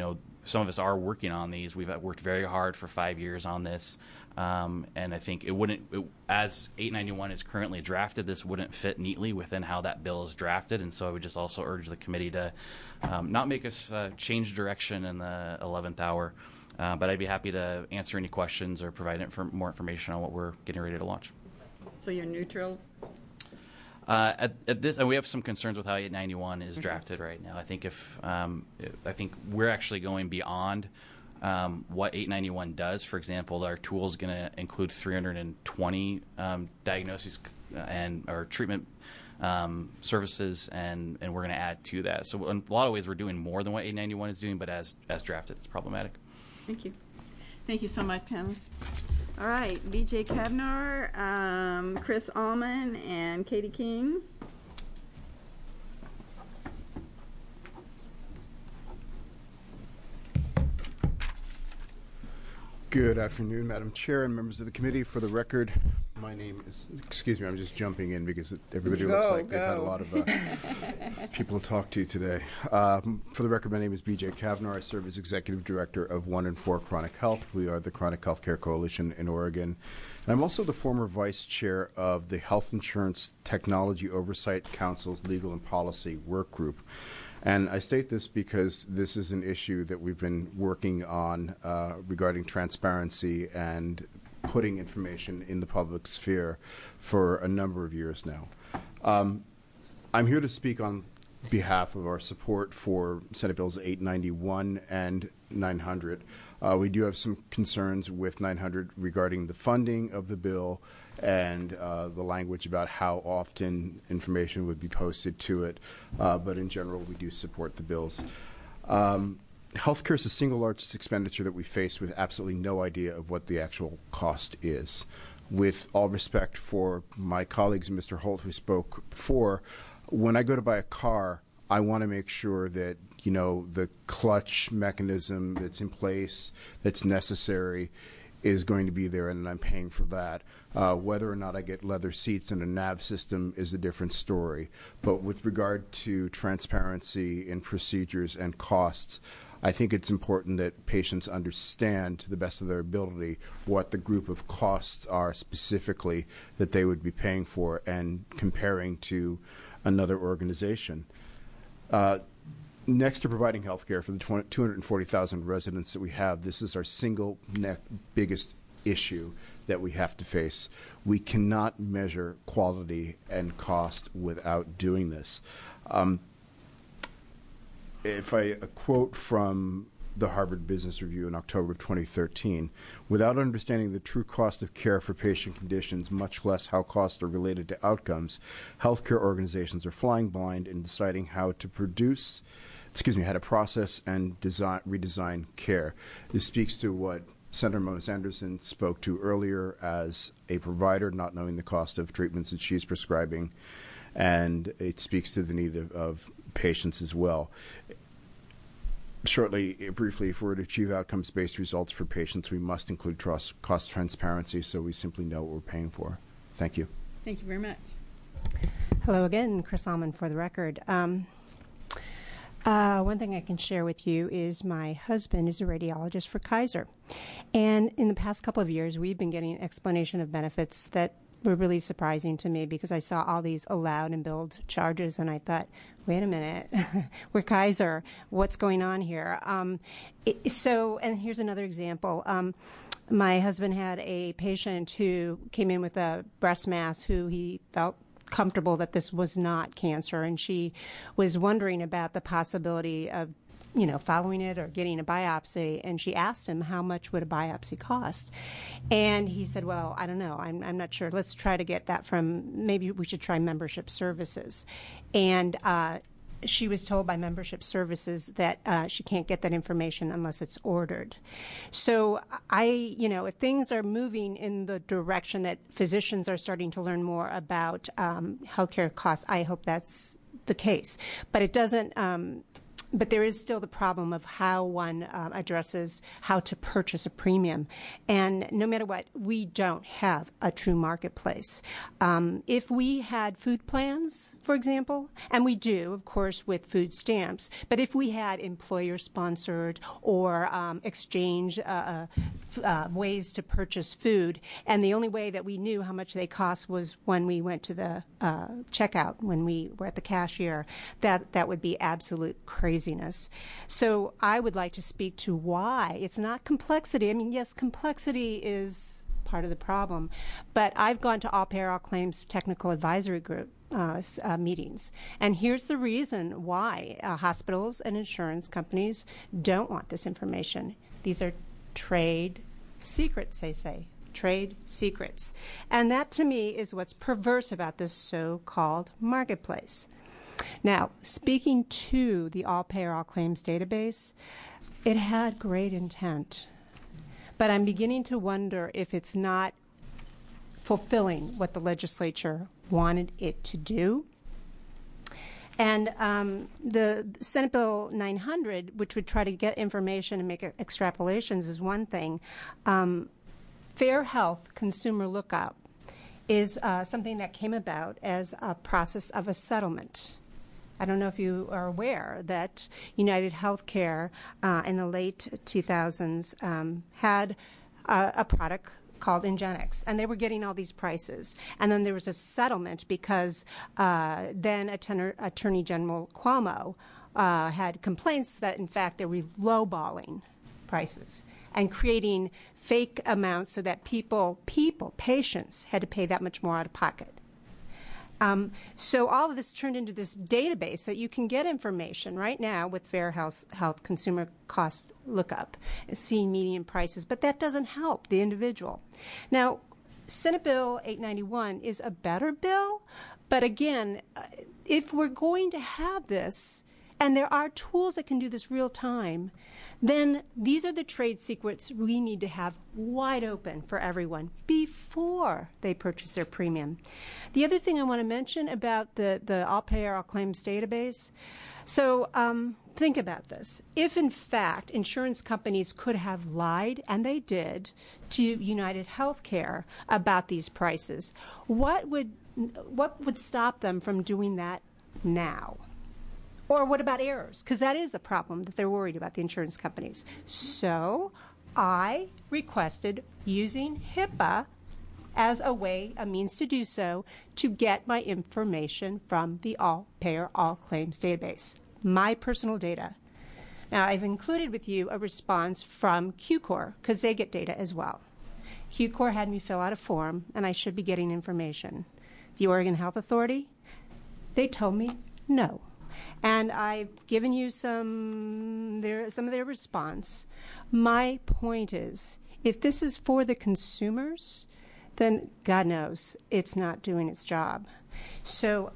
some of us are working on these. We've worked very hard for five years on this. Um, and I think it wouldn't, it, as eight ninety-one is currently drafted, this wouldn't fit neatly within how that bill is drafted. And so I would just also urge the committee to um, not make us uh, change direction in the eleventh hour. Uh, but I'd be happy to answer any questions or provide inf- more information on what we're getting ready to launch. So you're neutral? Uh, at, at this, and we have some concerns with how eight ninety-one is drafted right now. I think if um, I think we're actually going beyond um, what eight ninety-one does. For example, our tool is going to include three hundred twenty um, diagnoses and or treatment um, services, and, and we're going to add to that. So in a lot of ways, we're doing more than what eight ninety-one is doing, but as as drafted, it's problematic. Thank you. Thank you so much, Pam. All right, B J Kavnar, um, Chris Allman, and Katie King. Good afternoon, Madam Chair and members of the committee. For the record, my name is, excuse me, I'm just jumping in because everybody Go, looks like go. they've had a lot of uh, people to talk to today. Um, for the record, my name is B J Kavnar. I serve as Executive Director of One in Four Chronic Health. We are the Chronic Healthcare Coalition in Oregon. And I'm also the former Vice Chair of the Health Insurance Technology Oversight Council's Legal and Policy Work Group. And I state this because this is an issue that we've been working on uh, regarding transparency and putting information in the public sphere for a number of years now. Um, I'm here to speak on behalf of our support for Senate Bills eight ninety-one and nine hundred. Uh, we do have some concerns with nine hundred regarding the funding of the bill and uh, the language about how often information would be posted to it. Uh, but in general, we do support the bills. Um, healthcare is the single largest expenditure that we face with absolutely no idea of what the actual cost is. With all respect for my colleagues and Mister Holt, who spoke before, when I go to buy a car, I want to make sure that, you know, the clutch mechanism that's in place, that's necessary, is going to be there, and I'm paying for that. Uh, whether or not I get leather seats and a nav system is a different story. But with regard to transparency in procedures and costs, I think it's important that patients understand to the best of their ability what the group of costs are specifically that they would be paying for and comparing to another organization. Uh, Next to providing health care for the two hundred forty thousand residents that we have, this is our single neck biggest issue that we have to face. We cannot measure quality and cost without doing this. Um, if I a quote from the Harvard Business Review in October of twenty thirteen, without understanding the true cost of care for patient conditions, much less how costs are related to outcomes, healthcare organizations are flying blind in deciding how to produce excuse me, how to process and design, redesign care. This speaks to what Senator Mona Sanderson spoke to earlier as a provider, not knowing the cost of treatments that she's prescribing, and it speaks to the need of, of patients as well. Shortly, briefly, if we're to achieve outcomes-based results for patients, we must include trust, cost transparency so we simply know what we're paying for. Thank you. Thank you very much. Hello again, Chris Allman for the record. Um, Uh, one thing I can share with you is my husband is a radiologist for Kaiser. And in the past couple of years, we've been getting explanation of benefits that were really surprising to me because I saw all these allowed and billed charges and I thought, wait a minute, we're Kaiser. What's going on here? Um, it, so, and here's another example. Um, my husband had a patient who came in with a breast mass who he felt comfortable that this was not cancer, and she was wondering about the possibility of, you know, following it or getting a biopsy, and she asked him how much would a biopsy cost, and he said, well, I don't know, I'm, I'm not sure, let's try to get that from, maybe we should try membership services. And uh, she was told by membership services that uh, she can't get that information unless it's ordered. So I, you know, if things are moving in the direction that physicians are starting to learn more about um, healthcare costs, I hope that's the case. But it doesn't, um, but there is still the problem of how one uh, addresses how to purchase a premium. And no matter what, we don't have a true marketplace. Um, if we had food plans, for example, and we do, of course, with food stamps, but if we had employer-sponsored or um, exchange uh, uh, ways to purchase food, and the only way that we knew how much they cost was when we went to the uh, checkout, when we were at the cashier, that, that would be absolute craziness. So I would like to speak to why. It's not complexity. I mean, yes, complexity is part of the problem, but I've gone to All Payer, All Claims Technical Advisory Group uh, uh, meetings, and here's the reason why uh, hospitals and insurance companies don't want this information. These are trade secrets, they say. Trade secrets. And that, to me, is what's perverse about this so-called marketplace. Now, speaking to the All Payer, All Claims database, it had great intent. But I'm beginning to wonder if it's not fulfilling what the legislature wanted it to do. And um, the Senate Bill nine hundred, which would try to get information and make extrapolations, is one thing. Um, Fair Health Consumer Lookup is uh, something that came about as a process of a settlement. I don't know if you are aware that United Healthcare uh, in the late two thousands um, had uh, a product called Ingenix, and they were getting all these prices. And then there was a settlement because uh, then Atten- Attorney General Cuomo uh, had complaints that, in fact, they were lowballing prices and creating fake amounts so that people, people, patients, had to pay that much more out of pocket. Um, so all of this turned into this database that you can get information right now with Fair Health, Health Consumer Cost Lookup, seeing median prices, but that doesn't help the individual. Now, Senate Bill eight ninety-one is a better bill, but again, uh, if we're going to have this, and there are tools that can do this real time, then these are the trade secrets we need to have wide open for everyone before they purchase their premium. The other thing I want to mention about the, the All Payer, All Claims database, so um, think about this. If, in fact, insurance companies could have lied, and they did, to United Healthcare about these prices, what would, what would stop them from doing that now? Or what about errors? Because that is a problem that they're worried about, the insurance companies. So I requested using HIPAA as a way, a means to do so, to get my information from the All Payer, All Claims database, my personal data. Now, I've included with you a response from Q COR, because they get data as well. Q COR had me fill out a form, and I should be getting information. The Oregon Health Authority, they told me no. And I've given you some their, some of their response. My point is, if this is for the consumers, then God knows it's not doing its job. So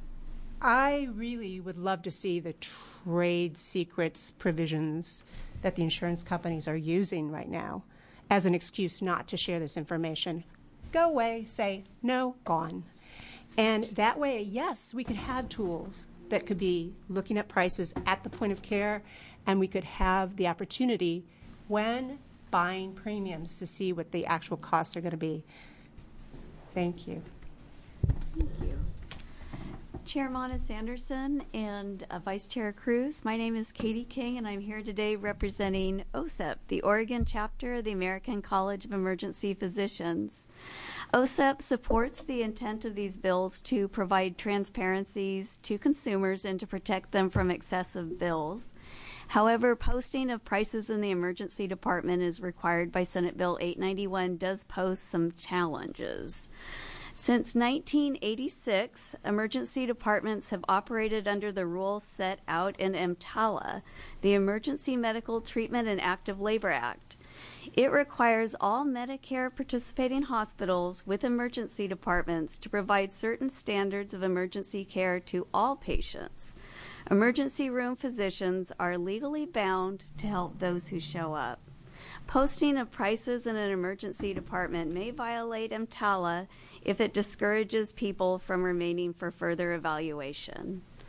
I really would love to see the trade secrets provisions that the insurance companies are using right now as an excuse not to share this information. Go away, say, no, gone. And that way, yes, we could have tools that could be looking at prices at the point of care, and we could have the opportunity when buying premiums to see what the actual costs are going to be. Thank you. Thank you. Chair Mona Sanderson and uh, Vice Chair Cruz. My name is Katie King, and I'm here today representing O S E P, the Oregon chapter of the American College of Emergency Physicians. O S E P supports the intent of these bills to provide transparencies to consumers and to protect them from excessive bills. However, posting of prices in the emergency department as required by Senate Bill eight ninety-one does pose some challenges. Since nineteen eighty-six, emergency departments have operated under the rules set out in EMTALA, the Emergency Medical Treatment and Active Labor Act. It requires all Medicare participating hospitals with emergency departments to provide certain standards of emergency care to all patients. Emergency room physicians are legally bound to help those who show up. Posting of prices in an emergency department may violate EMTALA if it discourages people from remaining for further evaluation.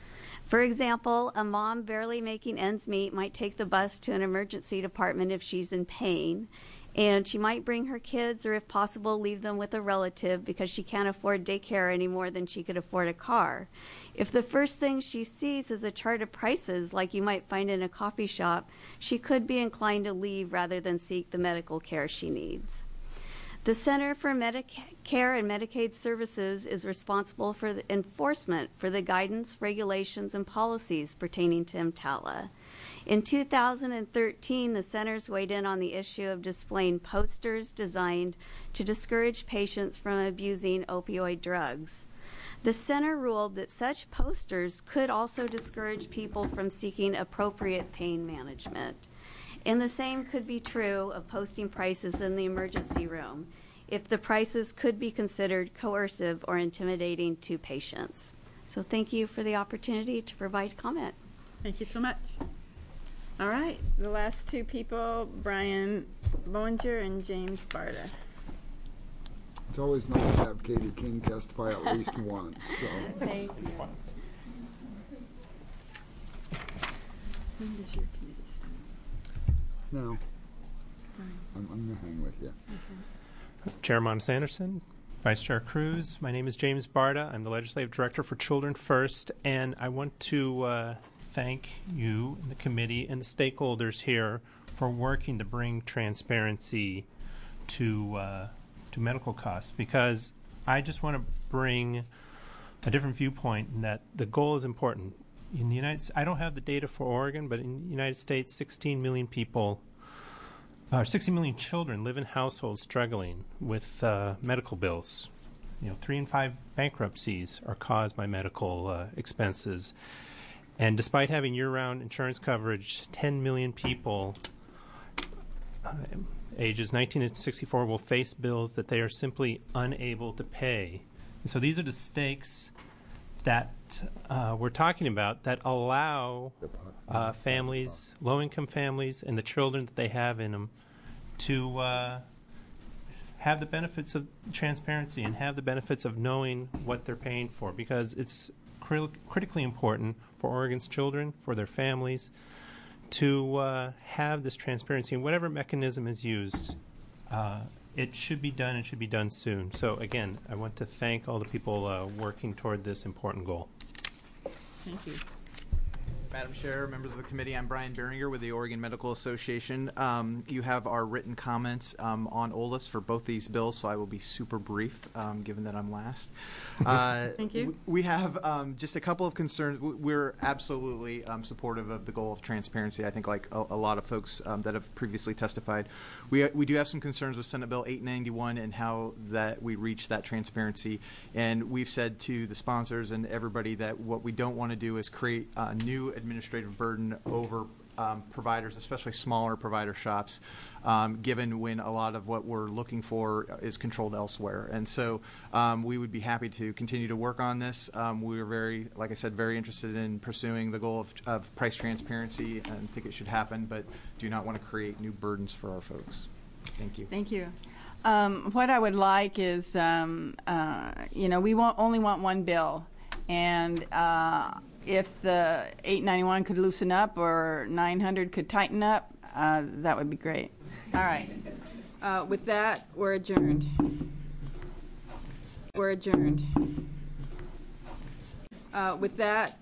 For example, a mom barely making ends meet might take the bus to an emergency department if she's in pain, and she might bring her kids or, if possible, leave them with a relative because she can't afford daycare any more than she could afford a car. If the first thing she sees is a chart of prices like you might find in a coffee shop, she could be inclined to leave rather than seek the medical care she needs. The Center for Medicare and Medicaid Services is responsible for the enforcement for the guidance, regulations, and policies pertaining to EMTALA. In two thousand thirteen, the centers weighed in on the issue of displaying posters designed to discourage patients from abusing opioid drugs. The center ruled that such posters could also discourage people from seeking appropriate pain management. And the same could be true of posting prices in the emergency room if the prices could be considered coercive or intimidating to patients. So thank you for the opportunity to provide comment. Thank you so much. All right, the last two people, Brian Boeninger and James Barta. It's always nice to have Katie King testify at least once. So. Thank you. When does your committee start? No. I'm, I'm going to hang with you. Okay. Chair Monis Anderson, Vice Chair Cruz. My name is James Barta. I'm the Legislative Director for Children First, and I want to uh, thank you, and the committee, and the stakeholders here for working to bring transparency to uh, to medical costs, because I just want to bring a different viewpoint in that the goal is important. In the United States, I don't have the data for Oregon, but in the United States, sixteen million people, uh, sixty million children live in households struggling with uh, medical bills. You know, three in five bankruptcies are caused by medical uh, expenses. And despite having year-round insurance coverage, ten million people uh, ages nineteen to sixty-four will face bills that they are simply unable to pay. And so these are the stakes that uh, we're talking about that allow uh, families, low-income families, and the children that they have in them to uh, have the benefits of transparency and have the benefits of knowing what they're paying for, because it's cri- critically important for Oregon's children, for their families, to uh, have this transparency. And whatever mechanism is used, uh, it should be done. It should be done soon. So again, I want to thank all the people uh, working toward this important goal. Thank you. Madam Chair, members of the committee, I'm Brian Beringer with the Oregon Medical Association. Um, you have our written comments um, on O L A S for both these bills, so I will be super brief, um, given that I'm last. Uh, Thank you. We have um, just a couple of concerns. We're absolutely um, supportive of the goal of transparency. I think, like a, a lot of folks um, that have previously testified, we we do have some concerns with Senate Bill eight ninety-one and how that we reach that transparency. And we've said to the sponsors and everybody that what we don't want to do is create a new administrative burden over um, providers, especially smaller provider shops, um, given when a lot of what we're looking for is controlled elsewhere. And so um, we would be happy to continue to work on this. Um, we are very, like I said, very interested in pursuing the goal of, of price transparency and think it should happen, but do not want to create new burdens for our folks. Thank you. Thank you. Um, what I would like is, um, uh, you know, we want, only want one bill. And uh, if the eight ninety-one could loosen up or nine hundred could tighten up, uh, that would be great. All right. Uh, with that, we're adjourned. We're adjourned. Uh, with that,